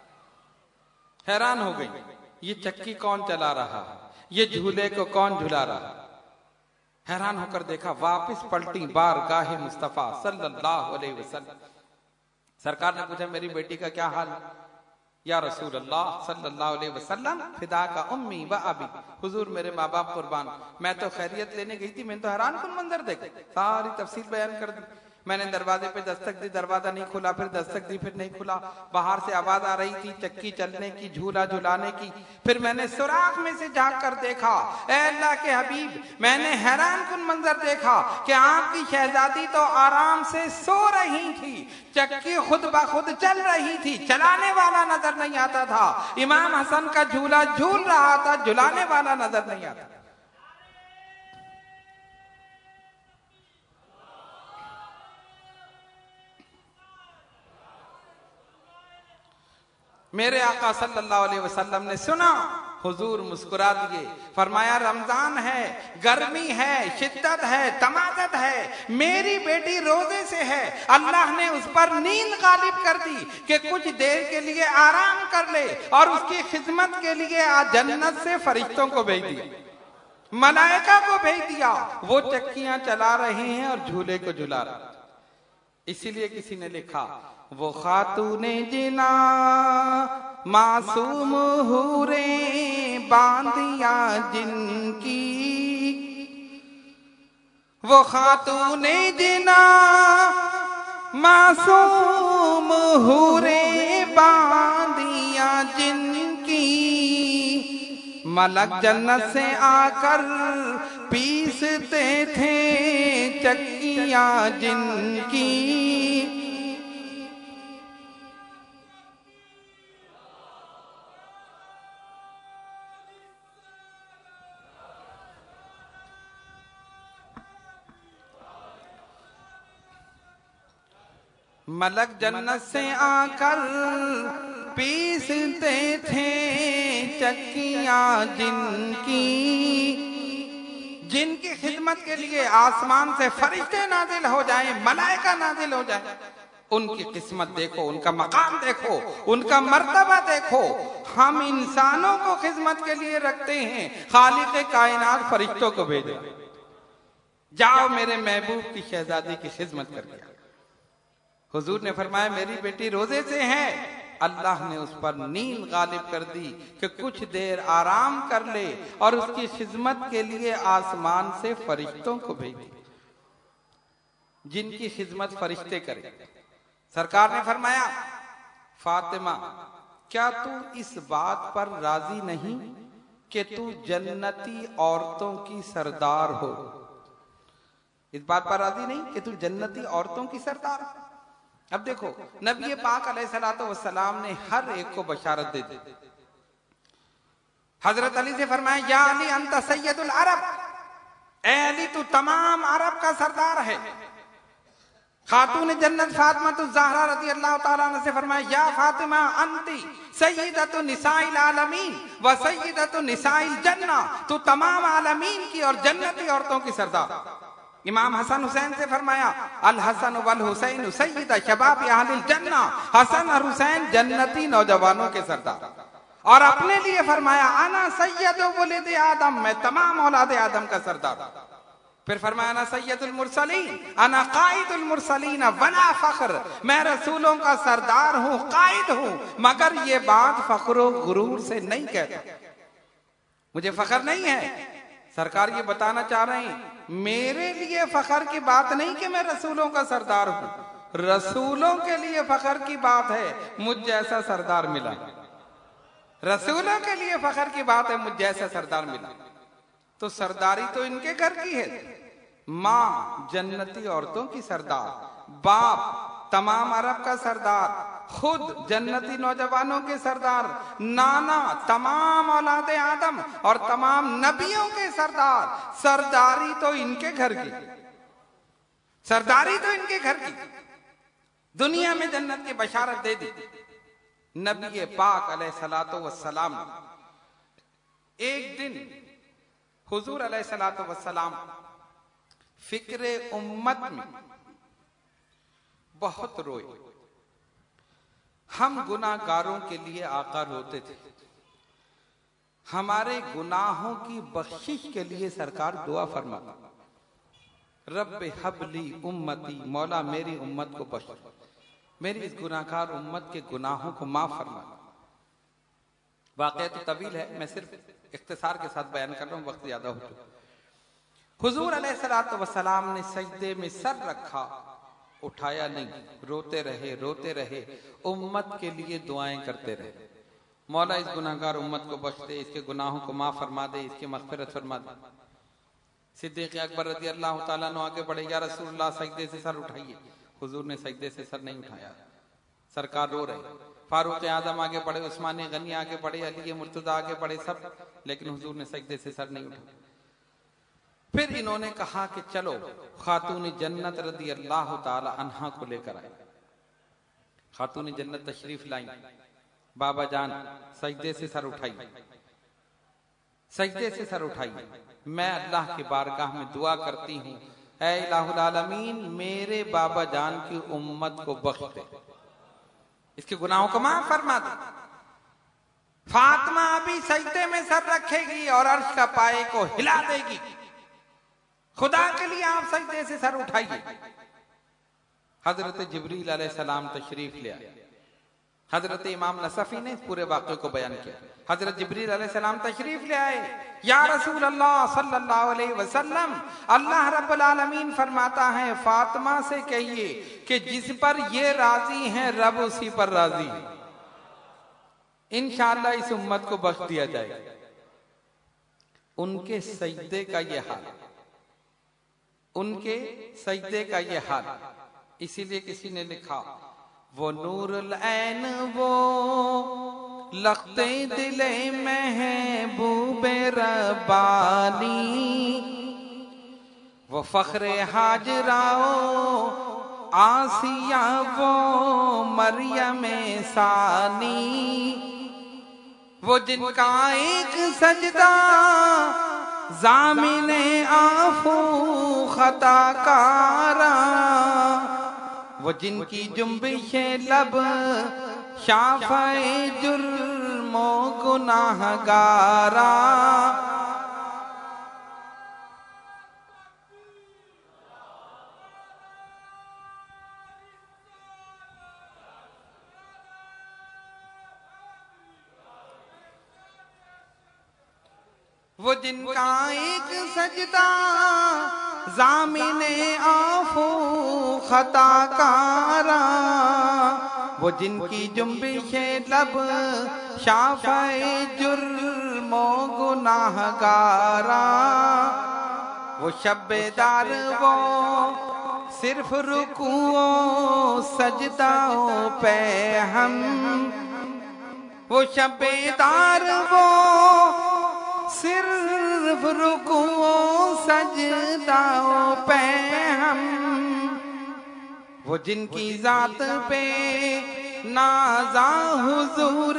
حیران ہو گئی، یہ چکی کون چلا رہا ہے، یہ جھولے کو کون جھلا رہا ہے؟ حیران ہو کر دیکھا، واپس پلٹی بارگاہ مصطفیٰ صلی اللہ علیہ وسلم۔ سرکار نے پوچھا میری بیٹی کا کیا حال ہے؟ یا رسول اللہ صلی اللہ علیہ وسلم فدا کا امی و ابی، حضور میرے ماں باپ قربان، میں تو خیریت لینے گئی تھی، میں تو حیران کن منظر دیکھا، ساری تفصیل بیان کر دی۔ میں نے دروازے پہ دستک دی، دروازہ نہیں کھلا، پھر دستک دی، پھر نہیں کھلا، باہر سے آواز آ رہی تھی چکی چلنے کی، جھولا جھلانے کی۔ پھر میں نے سوراخ میں سے جھانک کر دیکھا، اے اللہ کے حبیب، میں نے حیران کن منظر دیکھا کہ آپ کی شہزادی تو آرام سے سو رہی تھی، چکی خود بخود چل رہی تھی، چلانے والا نظر نہیں آتا تھا۔ امام حسن کا جھولا جھول رہا تھا، جھلانے والا نظر نہیں آتا۔ میرے آقا صلی اللہ علیہ وسلم نے سنا، حضور مسکرا دیے، فرمایا رمضان ہے، گرمی ہے، شدت ہے، تمادت ہے، میری بیٹی روزے سے ہے، اللہ نے اس پر نیند غالب کر دی کہ کچھ دیر کے لیے آرام کر لے، اور اس کی خدمت کے لیے جنت سے فرشتوں کو بھیج دیا، ملائکہ کو بھیج دیا، وہ چکیاں چلا رہے ہیں اور جھولے کو جھلا رہے ہیں۔ اسی لیے کسی نے لکھا، وہ خاتون جنا معصوم حوریں باندیاں جن کی، وہ خاتون جنا معصوم حوریں باندیاں جن کی، ملک جنت سے آ کر پیستے تھے چکیاں جن کی۔ ملک جنت سے آ کر پیستے تھے چکیاں جن کی، جن کی خدمت کے لیے آسمان سے فرشتے نازل ہو جائیں، ملائکہ نازل ہو جائیں، ان کی قسمت دیکھو، ان کا مقام دیکھو، ان کا مرتبہ دیکھو۔ ہم انسانوں کو خدمت کے لیے رکھتے ہیں، خالق کائنات فرشتوں کو بھیجا، جاؤ میرے محبوب کی شہزادی کی خدمت کر دیا۔ حضور نے فرمایا میری بیٹی روزے سے ہے، اللہ نے اس پر نیند غالب کر دی کہ کچھ دیر آرام کر لے، اور اس کی خدمت کے لیے آسمان سے فرشتوں کو بھیج دیا، جن کی خدمت فرشتے کریں۔ سرکار نے فرمایا فاطمہ، کیا تو اس بات پر راضی نہیں کہ تو جنتی عورتوں کی سردار ہو؟ اس بات پر راضی نہیں کہ تو جنتی عورتوں کی سردار ہو؟ اب دیکھو، نبی پاک علیہ الصلوۃ والسلام نے ہر ایک کو بشارت دے دی۔ حضرت علی سے فرمایا یا علی انت سید العرب، اے علی تو تمام عرب کا سردار ہے۔ خاتون جنت فاطمہ الزہرا رضی اللہ تعالیٰ عنہ سے فرمایا یا فاطمہ انتی سیدۃ نساء العالمین و سیدۃ نساء الجنہ، تو تمام عالمین کی اور جنتی عورتوں کی سردار۔ امام حسن حسین سے فرمایا الحسن والحسین سید شباب اہل الجنہ، حسن اور حسین جنتی نوجوانوں کے سردار۔ اور اپنے لیے فرمایا انا سید ولد آدم، میں تمام اولاد آدم کا سردار۔ پھر فرمایا انا سید المرسلین، انا قائد المرسلین ولا فخر، میں رسولوں کا سردار ہوں، قائد ہوں، مگر یہ بات فخر و غرور سے نہیں کہتا، مجھے فخر نہیں ہے۔ سرکار یہ بتانا چاہ رہے ہیں میرے لیے فخر کی بات نہیں کہ میں رسولوں کا سردار ہوں، رسولوں کے لیے فخر کی بات ہے مجھ جیسا سردار ملا، رسولوں کے لیے فخر کی بات ہے مجھ جیسا سردار ملا۔ تو سرداری تو ان کے گھر کی ہے، ماں جنتی عورتوں کی سردار، باپ تمام عرب کا سردار، خود جنتی نوجوانوں کے سردار، نانا تمام اولاد آدم اور تمام نبیوں کے سردار۔ سرداری تو ان کے گھر کی، سرداری تو ان کے گھر کی، دنیا میں جنت کی بشارت دے دی۔ نبی پاک علیہ الصلوۃ والسلام ایک دن حضور علیہ الصلوۃ والسلام فکر امت میں بہت روئے۔ ہم گناہ گاروں کے لیے آقا روتے تھے، ہمارے گناہوں کی بخشش کے لیے سرکار دعا فرماتا، رب حب لی امتی، مولا میری امت کو بخش، میری اس گناہ گار امت کے گناہوں کو معاف فرما۔ واقعہ تو طویل ہے، میں صرف اختصار کے ساتھ بیان کر رہا ہوں، وقت زیادہ ہو چکا۔ حضور علیہ الصلوۃ والسلام نے سجدے میں سر رکھا، اٹھایا نہیں، روتے رہے روتے رہے، امت کے لیے دعائیں کرتے رہے، مولا اس گناہگار امت کو بخش دے، اس کے گناہوں کو معاف فرما دے، اس کی مغفرت فرما دے۔ صدیق اکبر رضی اللہ تعالیٰ عنہ آگے بڑھے، یا رسول اللہ سجدے سے سر اٹھائیے، حضور نے سجدے سے سر نہیں اٹھایا، سرکار رو رہے۔ فاروق اعظم آگے بڑھے، عثمان غنی آگے بڑھے، علی مرتضی آگے بڑھے، سب، لیکن حضور نے سجدے سے سر نہیں اٹھایا۔ پھر انہوں نے کہا کہ چلو خاتون جنت رضی اللہ تعالی عنہا کو لے کر آئے۔ خاتون جنت تشریف لائیں، بابا جان سجدے سے سر اٹھائی، سجدے سے سر اٹھائی، میں اللہ کی بارگاہ میں دعا کرتی ہوں، اے الہ العالمین میرے بابا جان کی امت کو بخش دے، اس کے گناہوں کو معاف فرما دے۔ فاطمہ ابھی سجدے میں سر رکھے گی اور عرش کا پائے کو ہلا دے گی، خدا کے لیے آپ سجدے سے سر اٹھائیے۔ حضرت جبریل علیہ السلام تشریف لے آئے۔ حضرت امام نصفی نے اس پورے واقعے کو بیان کیا۔ حضرت جبریل علیہ السلام تشریف لے آئے، یا رسول اللہ صلی اللہ علیہ وسلم، اللہ رب العالمین فرماتا ہے فاطمہ سے کہیے کہ جس پر یہ راضی ہیں رب اسی پر راضی ہے، انشاءاللہ اس امت کو بخش دیا جائے گا۔ ان کے سجدے کا یہ حال، ان کے سجدے کا یہ حال، اسی لیے کسی نے لکھا وہ نور العین وہ لختے دل محبوب ربانی، وہ فخر ہاجراؤ آسیہ وہ مریم ثانی، وہ جن کا ایک سجدہ ضامن آفو خطا کارا، وہ جن کی جنبش لب شافع جرم و گناہ گارا، وہ جن کا ایک سجدہ ضامن آفو خطا کارا، وہ جن کی جنبش لب شافع جرم و گناہ گارا، وہ شب دار وہ صرف رکوع و سجدہ پہ ہم، وہ شب دار وہ صرف رکوع و سجدہ پہ ہم، وہ جن کی ذات پہ نازا حضور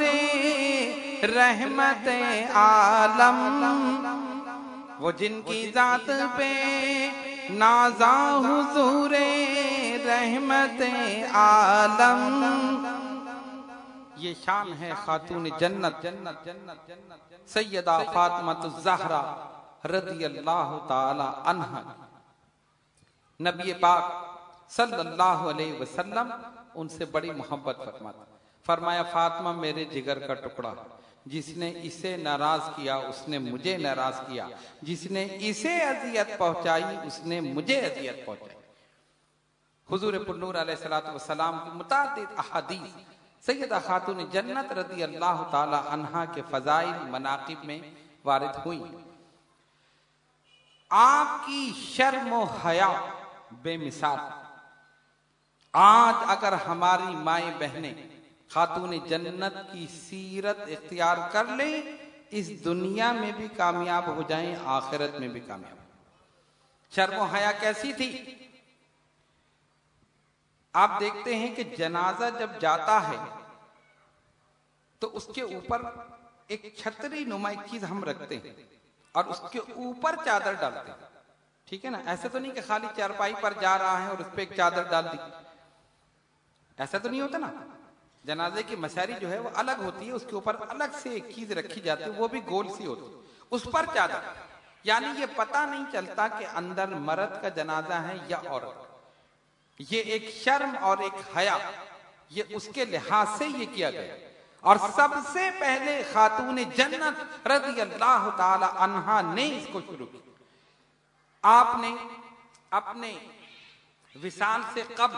رحمت عالم، وہ جن کی ذات پہ نازا حضور رحمت عالم، یہ شان ہے خاتون جنت سیدہ فاطمہ الزہرا رضی اللہ تعالی عنہا۔ نبی پاک صلی اللہ علیہ وسلم ان سے بڑی محبت فرماتا، فرمایا فاطمہ میرے جگر کا ٹکڑا، جس نے اسے ناراض کیا اس نے مجھے ناراض کیا، جس نے اسے اذیت پہنچائی اس نے مجھے اذیت پہنچائی۔ حضور پرنور علیہ السلام کی متعدد احادیث سیدہ خاتون جنت رضی اللہ تعالی عنہا کے فضائل مناقب میں وارد ہوئی۔ آپ کی شرم و حیا بے مثال۔ آج اگر ہماری مائیں بہنیں خاتون جنت کی سیرت اختیار کر لیں، اس دنیا میں بھی کامیاب ہو جائیں، آخرت میں بھی کامیاب۔ شرم و حیا کیسی تھی؟ آپ دیکھتے ہیں کہ جنازہ جب جاتا ہے تو اس کے اوپر ایک چھتری نما ایک چیز ہم رکھتے ہیں اور اس کے اوپر چادر ڈالتے ہیں، ٹھیک ہے نا؟ ایسا تو نہیں کہ خالی چارپائی پر جا رہا ہے اور اس پہ ایک چادر ڈال دی، ایسا تو نہیں ہوتا نا۔ جنازے کی مساری جو ہے وہ الگ ہوتی ہے، اس کے اوپر الگ سے ایک چیز رکھی جاتی ہے، وہ بھی گول سی ہوتی ہے، اس پر چادر، یعنی یہ پتہ نہیں چلتا کہ اندر مرد کا جنازہ ہے یا عورت۔ یہ ایک شرم اور ایک حیا، یہ اس کے لحاظ سے یہ کیا گیا۔ اور سب سے پہلے خاتون جنت رضی اللہ تعالی عنہا نے اس کو شروع کیا۔ آپ نے اپنے وصال سے قبل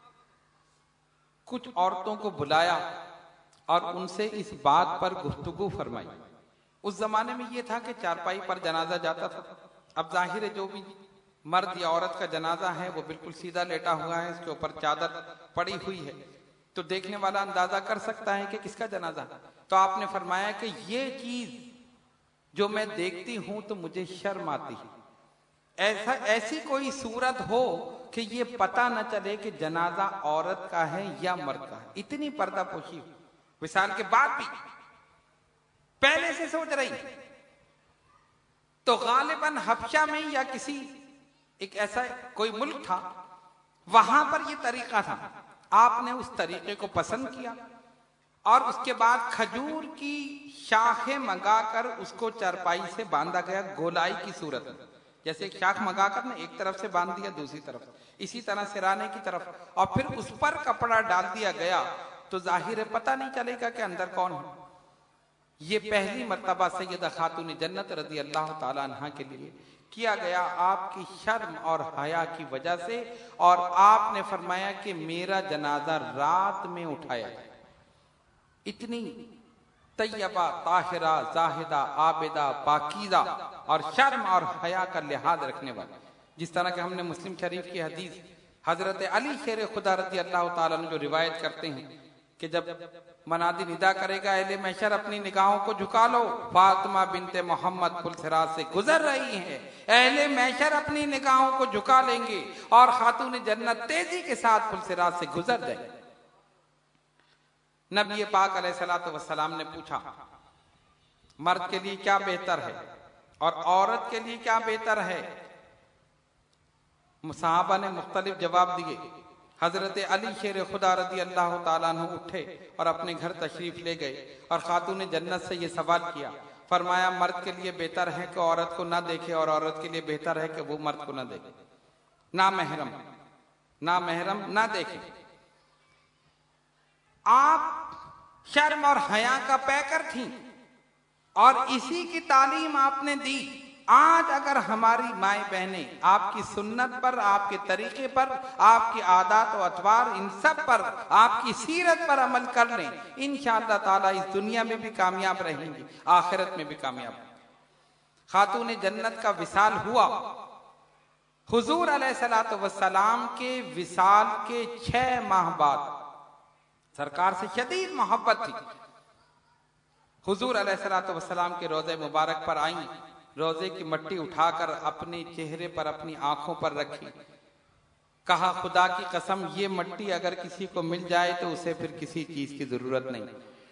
کچھ عورتوں کو بلایا اور ان سے اس بات پر گفتگو فرمائی. اس زمانے میں یہ تھا کہ چارپائی پر جنازہ جاتا تھا. اب ظاہر ہے جو بھی مرد یا عورت کا جنازہ ہے وہ بالکل سیدھا لیٹا ہوا ہے, اس کے اوپر چادر پڑی ہوئی ہے, تو دیکھنے والا اندازہ کر سکتا ہے کہ کس کا جنازہ. تو آپ نے فرمایا کہ یہ چیز جو میں دیکھتی ہوں تو مجھے شرم آتی ہے. ایسا ایسی کوئی صورت ہو کہ یہ پتہ نہ چلے کہ جنازہ عورت کا ہے یا مرد کا ہے. اتنی پردہ پوشی ہو وصال کے بعد بھی پہلے سے سوچ رہی. تو غالباً حبشہ میں یا کسی ایک ایسا کوئی ملک تھا, وہاں پر یہ طریقہ تھا. آپ نے اس طریقے کو پسند کیا اور اس کے بعد کھجور کی شاخیں منگا کر اس کو چارپائی سے باندھا گیا گولائی کی صورت میں. جیسے ایک شاخ منگا کر نے ایک طرف سے باندھ دیا دوسری طرف, اسی طرح سرانے کی طرف, اور پھر اس پر کپڑا ڈال دیا گیا. تو ظاہر ہے پتہ نہیں چلے گا کہ اندر کون ہے. یہ پہلی مرتبہ سیدہ خاتون جنت رضی اللہ تعالیٰ عنہ کے لیے کیا گیا آپ کی شرم اور حیا کی وجہ سے. اور آپ نے فرمایا کہ میرا جنازہ رات میں اٹھایا جائے. اتنی طیبہ, طاہرہ, زاہدہ, عابدہ, پاکیزہ اور شرم اور حیا کا لحاظ رکھنے والا. جس طرح کہ ہم نے مسلم شریف کی حدیث حضرت علی شیر خدا رضی اللہ تعالیٰ عنہ جو روایت کرتے ہیں کہ جب منادی ندا کرے گا اہل محشر اپنی نگاہوں کو جھکا لو, فاطمہ بنت محمد پل صراط سے گزر رہی ہیں. اہل محشر اپنی نگاہوں کو جھکا لیں گے اور خاتون جنت تیزی کے ساتھ پل صراط سے گزر جائے. نبی پاک علیہ الصلوۃ والسلام نے پوچھا مرد کے لیے کیا بہتر ہے اور عورت کے لیے کیا بہتر ہے. صحابہ نے مختلف جواب دیے. حضرت علی شیر خدا رضی اللہ تعالیٰ عنہ اٹھے اور اپنے گھر تشریف لے گئے اور خاتون جنت سے یہ سوال کیا. فرمایا مرد کے لیے بہتر ہے کہ عورت کو نہ دیکھے اور عورت کے لیے بہتر ہے کہ وہ مرد کو نہ دیکھے. نامحرم نامحرم نہ دیکھے. آپ شرم اور حیا کا پیکر تھیں اور اسی کی تعلیم آپ نے دی. آج اگر ہماری مائیں بہنیں آپ کی سنت پر, آپ کے طریقے پر, آپ کی عادات و اطوار ان سب پر, آپ کی سیرت پر عمل کر لیں, انشاءاللہ تعالیٰ اس دنیا میں بھی کامیاب رہیں گی, آخرت میں بھی کامیاب. خاتون جنت کا وصال ہوا. حضور علیہ الصلوۃ والسلام کے وصال کے چھ ماہ بعد سرکار سے شدید محبت تھی. حضور علیہ الصلوۃ والسلام کے روضے مبارک پر آئیں, روزے کی مٹی اٹھا کر اپنے چہرے پر, اپنی آنکھوں پر رکھی. کہا خدا کی قسم یہ مٹی اگر کسی کو مل جائے تو اسے پھر کسی چیز کی ضرورت نہیں.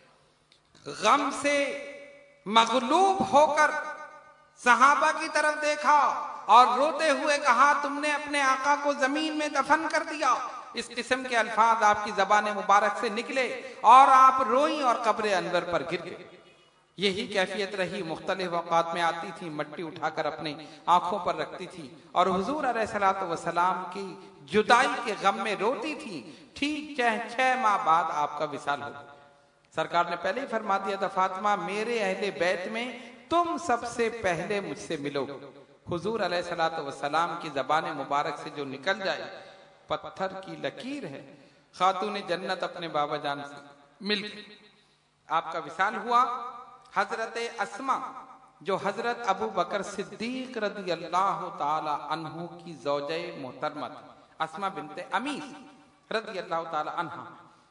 غم سے مغلوب ہو کر صحابہ کی طرف دیکھا اور روتے ہوئے کہا تم نے اپنے آقا کو زمین میں دفن کر دیا. اس قسم کے الفاظ آپ کی زبان مبارک سے نکلے اور آپ روئیں اور قبر انور پر گر گئے. یہی کیفیت رہی, مختلف اوقات میں آتی تھی, مٹی اٹھا کر اپنے آنکھوں پر رکھتی تھی اور حضور علیہ الصلوۃ والسلام کی جدائی کے غم میں روتی تھی. ٹھیک چھ چھ ماہ بعد آپ کا وصال ہو. سرکار نے پہلے ہی فرما دیا تھا فاطمہ میرے اہل بیت میں تم سب سے پہلے مجھ سے ملو. حضور علیہ الصلوۃ والسلام کی زبان مبارک سے جو نکل جائے پتھر کی لکیر ہے. خاتون جنت اپنے بابا جان سے مل گئی. آپ کا وصال ہوا. حضرت اسما جو حضرت ابو بکر صدیق رضی اللہ تعالی عنہ کی زوجہ محترمہ تھی, اسما بنت امیس رضی اللہ تعالی عنہ,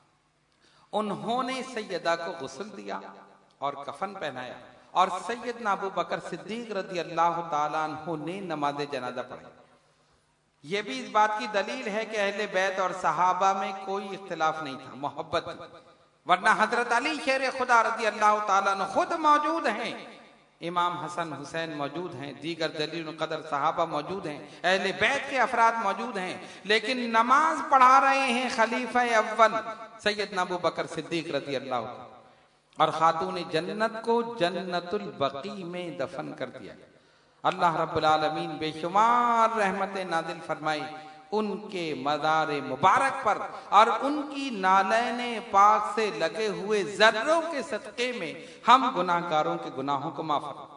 انہوں نے سیدہ کو غسل دیا اور کفن پہنایا اور سیدنا ابو بکر صدیق رضی اللہ تعالی عنہ نے نماز جنازہ پڑھی. یہ بھی اس بات کی دلیل ہے کہ اہل بیت اور صحابہ میں کوئی اختلاف نہیں تھا, محبت تھی. ورنہ حضرت علی شیر خدا رضی اللہ تعالیٰ عنہ خود موجود ہیں, امام حسن حسین موجود ہیں, دیگر جلیل القدر صحابہ موجود ہیں, اہل بیت کے افراد موجود ہیں, لیکن نماز پڑھا رہے ہیں خلیفہ اول سیدنا ابو بکر صدیق رضی اللہ تعالیٰ, اور خاتون جنت کو جنت البقیع میں دفن کر دیا. اللہ رب العالمین بے شمار رحمت نازل فرمائی ان کے مزار مبارک پر اور ان کی نالین پاک سے لگے ہوئے ذروں کے صدقے میں ہم گناہ گاروں کے گناہوں کو معاف کریں.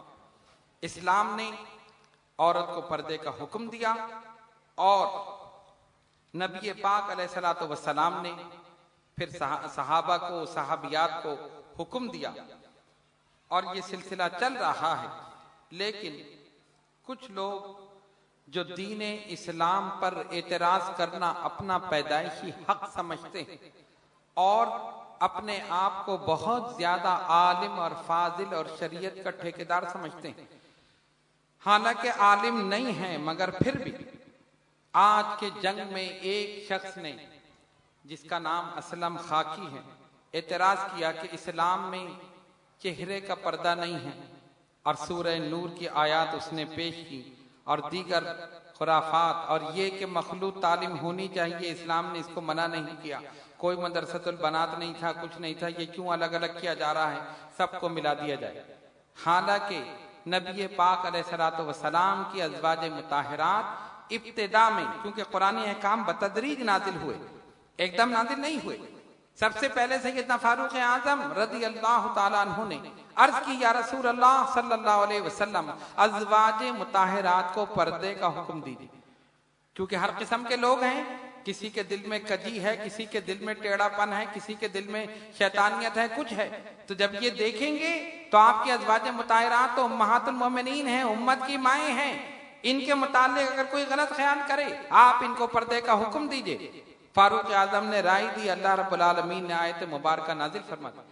اسلام نے عورت کو پردے کا حکم دیا اور نبی پاک علیہ الصلوۃ والسلام نے پھر صحابہ کو صحابیات کو حکم دیا اور یہ سلسلہ چل رہا ہے، لیکن کچھ لوگ جو دین اسلام پر اعتراض کرنا اپنا پیدائشی حق سمجھتے ہیں اور اپنے آپ کو بہت زیادہ عالم اور فاضل اور شریعت کا ٹھیکیدار سمجھتے ہیں، حالانکہ عالم نہیں ہیں، مگر پھر بھی آج کے جنگ میں ایک شخص نے جس کا نام اسلم خاکی ہے اعتراض کیا کہ اسلام میں چہرے کا پردہ نہیں ہے، اور سورہ نور کی آیات اس نے پیش کی اور دیگر خرافات اور یہ کہ مخلوط تعلیم ہونی چاہیے، اسلام نے اس کو منع نہیں کیا، کوئی مدرسۃ البنات نہیں تھا، کچھ نہیں تھا، یہ کیوں الگ الگ کیا جا رہا ہے، سب کو ملا دیا جائے۔ حالانکہ نبی پاک علیہ الصلوۃ والسلام کی ازواج مطہرات ابتدا میں، کیونکہ قرآن احکام بتدریج نازل ہوئے، ایک دم نازل نہیں ہوئے، سب سے پہلے سیدنا فاروق اعظم رضی اللہ تعالیٰ عنہ نے عرض کی یا رسول اللہ صلی اللہ علیہ وسلم ازواج مطہرات کو پردے کا حکم دیجیے، کیونکہ ہر قسم کے لوگ ہیں، کسی کے دل میں کجی ہے، کسی کے دل میں ٹیڑھا پن ہے، کسی کے دل میں شیطانیت ہے، کچھ ہے، تو جب یہ دیکھیں گے تو آپ کی ازواج مطہرات تو امہات المومنین ہیں، امت کی مائیں ہیں، ان کے متعلق اگر کوئی غلط خیال کرے آپ ان کو پردے کا حکم دیجئے۔ فاروق اعظم نے رائے دی، اللہ رب العالمین نے آیت مبارکہ نازل فرما دی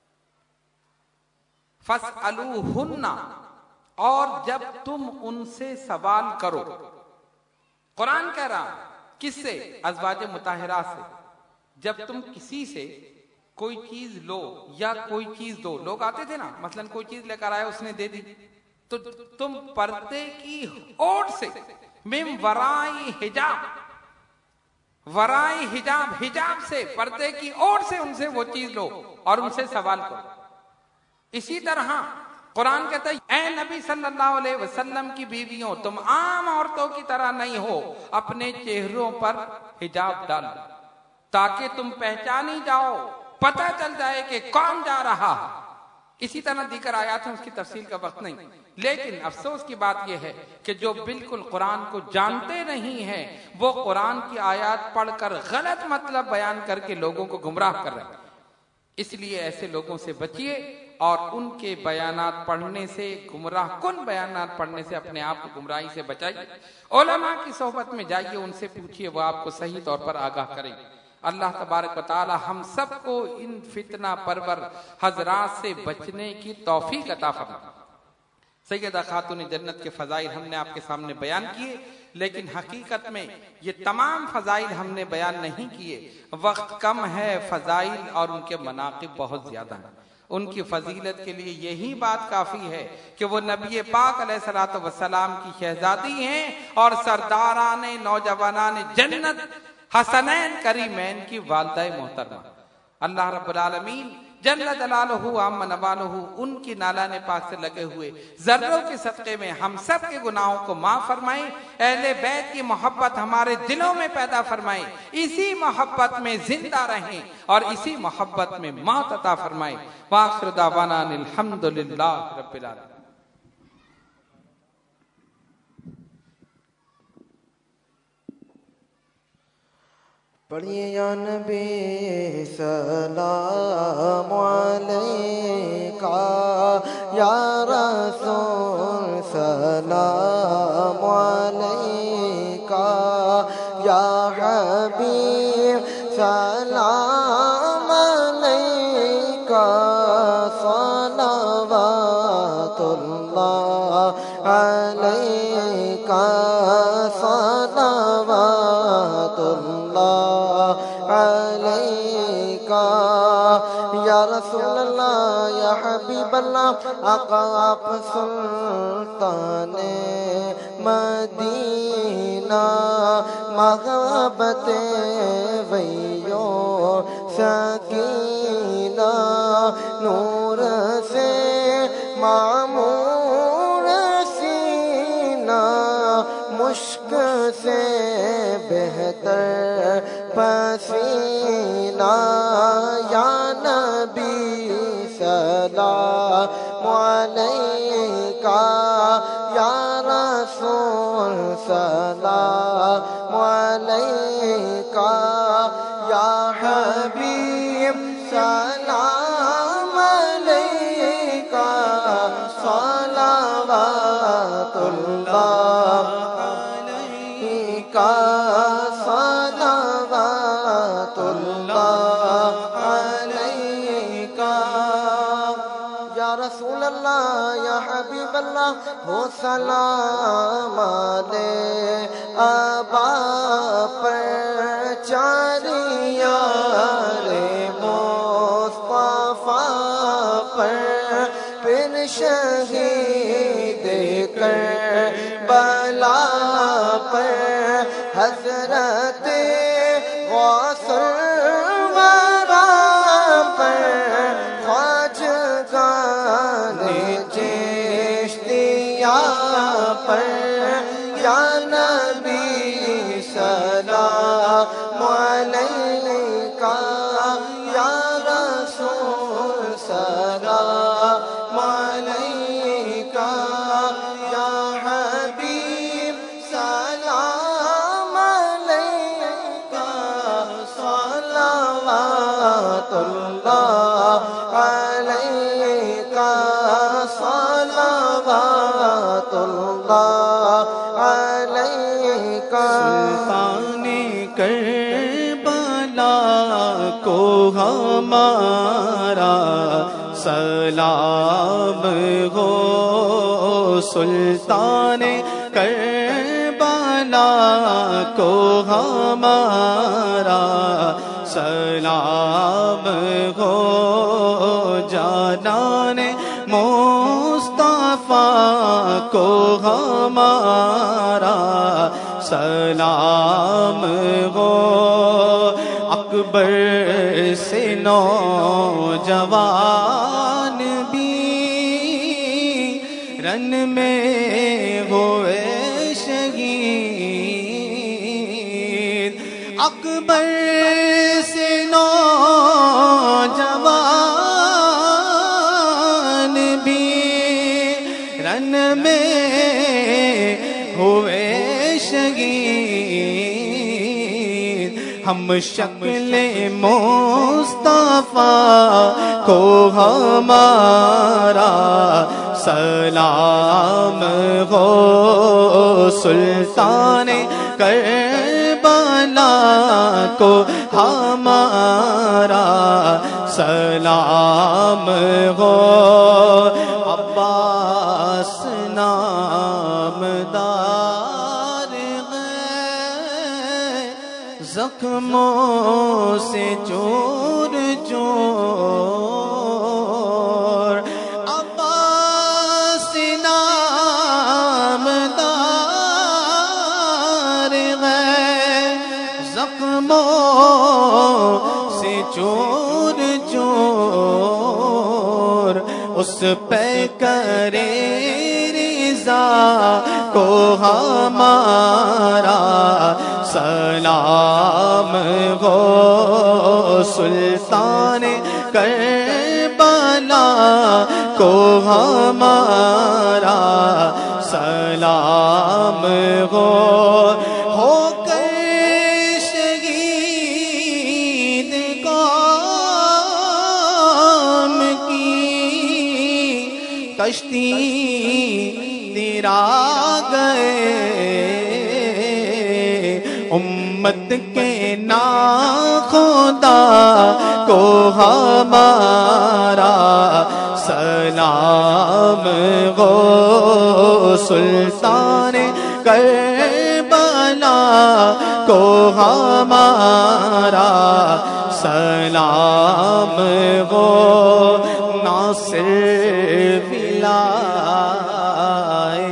فَاسْأَلُوهُنَّ، اور جب تم ان سے سوال کرو، قرآن کہہ رہا کس سے؟ ازواج مطہرات سے، جب تم کسی سے کوئی چیز لو یا کوئی چیز دو، لوگ آتے تھے نا، مثلا کوئی چیز لے کر آئے اس نے دے دی، تو تم پردے کی اوٹ سے من ورائی حجاب، ورائی حجاب، حجاب سے، پردے کی اوٹ سے ان سے وہ چیز لو اور ان سے سوال کرو۔ اسی طرح قرآن کہتا ہے اے نبی صلی اللہ علیہ وسلم کی بیویوں، تم عام عورتوں کی طرح نہیں ہو، اپنے چہروں پر حجاب ڈالو تاکہ تم پہچانی جاؤ، پتہ چل جائے کہ کون جا رہا۔ اسی طرح دیگر آیات ہیں، اس کی تفصیل کا وقت نہیں، لیکن افسوس کی بات یہ ہے کہ جو بالکل قرآن کو جانتے نہیں ہیں وہ قرآن کی آیات پڑھ کر غلط مطلب بیان کر کے لوگوں کو گمراہ کر رہے ہیں۔ اس لیے ایسے لوگوں سے بچیے اور ان کے بیانات پڑھنے سے، گمراہ کن بیانات پڑھنے سے اپنے آپ کو گمراہی سے بچائیے۔ علماء کی صحبت میں جائیے، ان سے پوچھیے، وہ آپ کو صحیح طور پر آگاہ کریں۔ اللہ تبارک و تعالی ہم سب کو ان فتنہ پرور حضرات سے بچنے کی توفیق عطا فرمائے۔ سیدہ خاتون جنت کے فضائل ہم نے آپ کے سامنے بیان کیے، لیکن حقیقت میں یہ تمام فضائل ہم نے بیان نہیں کیے، وقت کم ہے، فضائل اور ان کے مناقب بہت زیادہ ہیں۔ ان کی فضیلت کے لیے یہی بات کافی ہے کہ وہ نبی پاک علیہ الصلوۃ والسلام کی شہزادی ہیں اور سرداران نوجوانان جنت حسنین کریمین کی والدہ محترمہ۔ اللہ رب العالمین جل جلالہ عم نوالہ ان کی نالان پاک سے لگے ہوئے ذروں کے صدقے میں ہم سب کے گناہوں کو معاف فرمائیں، اہل بیت کی محبت ہمارے دلوں میں پیدا فرمائیں، اسی محبت میں زندہ رہیں اور اسی محبت میں موت عطا فرمائیں۔ وآخر دعوانا الحمدللہ رب العالمین۔ پڑھیے یا نبی سلام علیکہ، یا رسول سلام علیکہ، یا حبیب سلام علیکہ، صلوات اللہ علیکہ، صلوات اللہ علیکہ، یا رسول اللہ، یا حبیب اللہ، آقا آپ سلطان مدینہ، محبت ویو سکینہ، نور سے معمور سینہ، مشک سے بہتر پسینہ، یا نبی سلام علیکہ، یا رسول سلام علیکہ۔ یا رسول اللہ یا حبیب اللہ ہو سلام علیہ ابا پر چاری یار مصطفیٰ پر پھر شہید کربلا پر حضرت غوث الورا پر خواجگان چشتیہ پر یا نبی سلام علیکہ یا رسول سلام علیکہ یا حبیب سلام علیکہ صلوات اللہ علیکہ صلوات اللہ علیکہ سلطان کربلا کو ہمارا سلام ہو سلطان کربلا کو ہمارا سلام ہو جانان مصطفیٰ کو ہمارا سلام ہو اکبر سے نوجوان بھی رن میں ہوئے شہید اکبر سے نوجوان بھی رن میں ہوئے شہید ہم شکل مصطفیٰ کو ہمارا سلام ہو سلطان کربلا کو ہمارا سلام ہو عباس نامدار ہے زخموں سے چور چور عباس نامدار ہے زخموں سے چور چور اس پہ کرے رضا کو ہمارا سلام ہو سلطان کربلا کو ہمارا سلام ہو ہو کر شہید قوم کی کشتی تیرا گئے امت کے ناخدا کو ہمارا سلام ہو سلطان کربلا کو ہمارا سلام ہو ناصر ولائے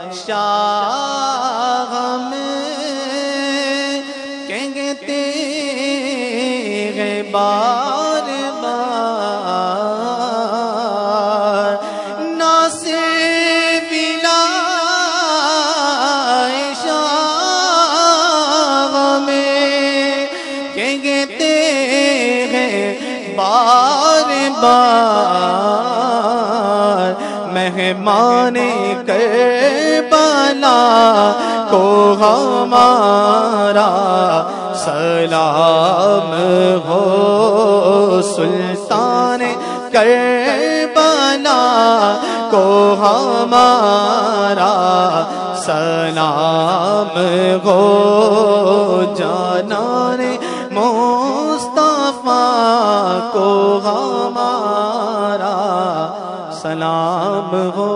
شاہ بار بار ناصر ولائے شاہ میں کہتے ہیں بار بار مہمان کربلا کو ہمارا سلام ہو سلطان کربلا کو ہمارا سلام ہو جانان مصطفیٰ کو ہمارا سلام ہو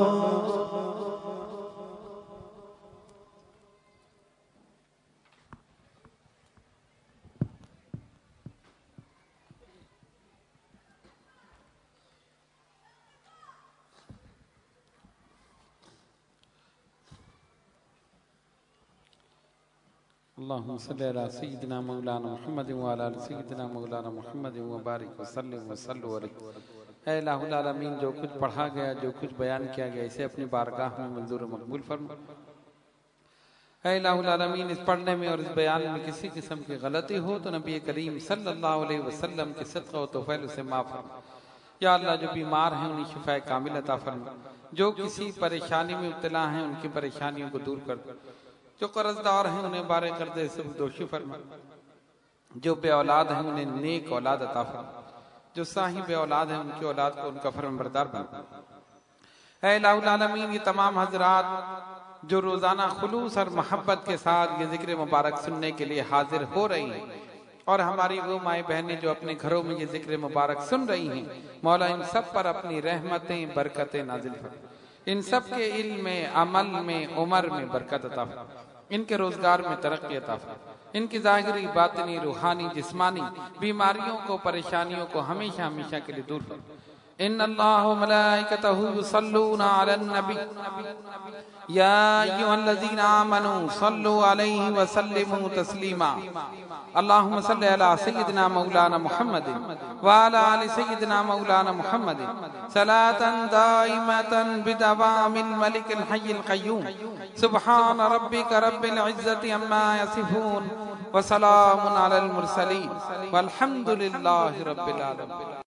اللہم صلی علی سیدنا مولانا محمد وعلی آل سیدنا مولانا محمد وبارک وسلم وصلو علیہ۔ اے الہ العالمین، جو کچھ پڑھا گیا، جو کچھ بیان کیا گیا، اسے اپنی بارگاہ میں منظور و مقبول فرما۔ اے الہ العالمین، اس پڑھنے میں اور اس بیان میں کسی قسم کی غلطی ہو تو نبی کریم صلی اللہ علیہ وسلم کے صدقہ و توفیل سے معاف فرما۔ یا اللہ، جو بیمار ہیں انہیں شفاء کامل عطا فرما، جو کسی پریشانی میں مبتلا ہیں ان کی پریشانیوں کو دور کر دے، جو قرض دار ہیں انہیں بارے کر دے، سب دوشی فرما، جو بے اولاد ہیں انہیں نیک اولاد عطا فرما، جو صاحب اولاد ہیں ان کی اولاد کو ان کا فرمانبردار بنا۔ اے الہ العالمین، یہ تمام حضرات جو روزانہ خلوص اور محبت کے ساتھ یہ ذکر مبارک سننے کے لیے حاضر ہو رہی ہیں، اور ہماری وہ مائیں بہنیں جو اپنے گھروں میں یہ ذکر مبارک سن رہی ہیں، مولا ان سب پر اپنی رحمتیں برکتیں نازل فرما، ان سب کے علم میں، عمل میں، عمر میں برکت عطا فرما، ان کے روزگار میں ترقی عطا فرما، ان کی ظاہری، باطنی، روحانی، جسمانی بیماریوں کو، پریشانیوں کو ہمیشہ ہمیشہ کے لیے دور فرما۔ ان اللہ و ملائکتہ یصلون علی النبی یا ایھا الذین آمنوا صلوا علیہ وسلموا تسلیما۔ اللہم صلی علی سیدنا مولانا محمد وعلی آل سیدنا مولانا محمد صلاۃ دائمۃ بدوام الملک الحی القیوم۔ سبحان ربک رب العزۃ عما یصفون وسلام علی المرسلین والحمد للہ رب العالمین۔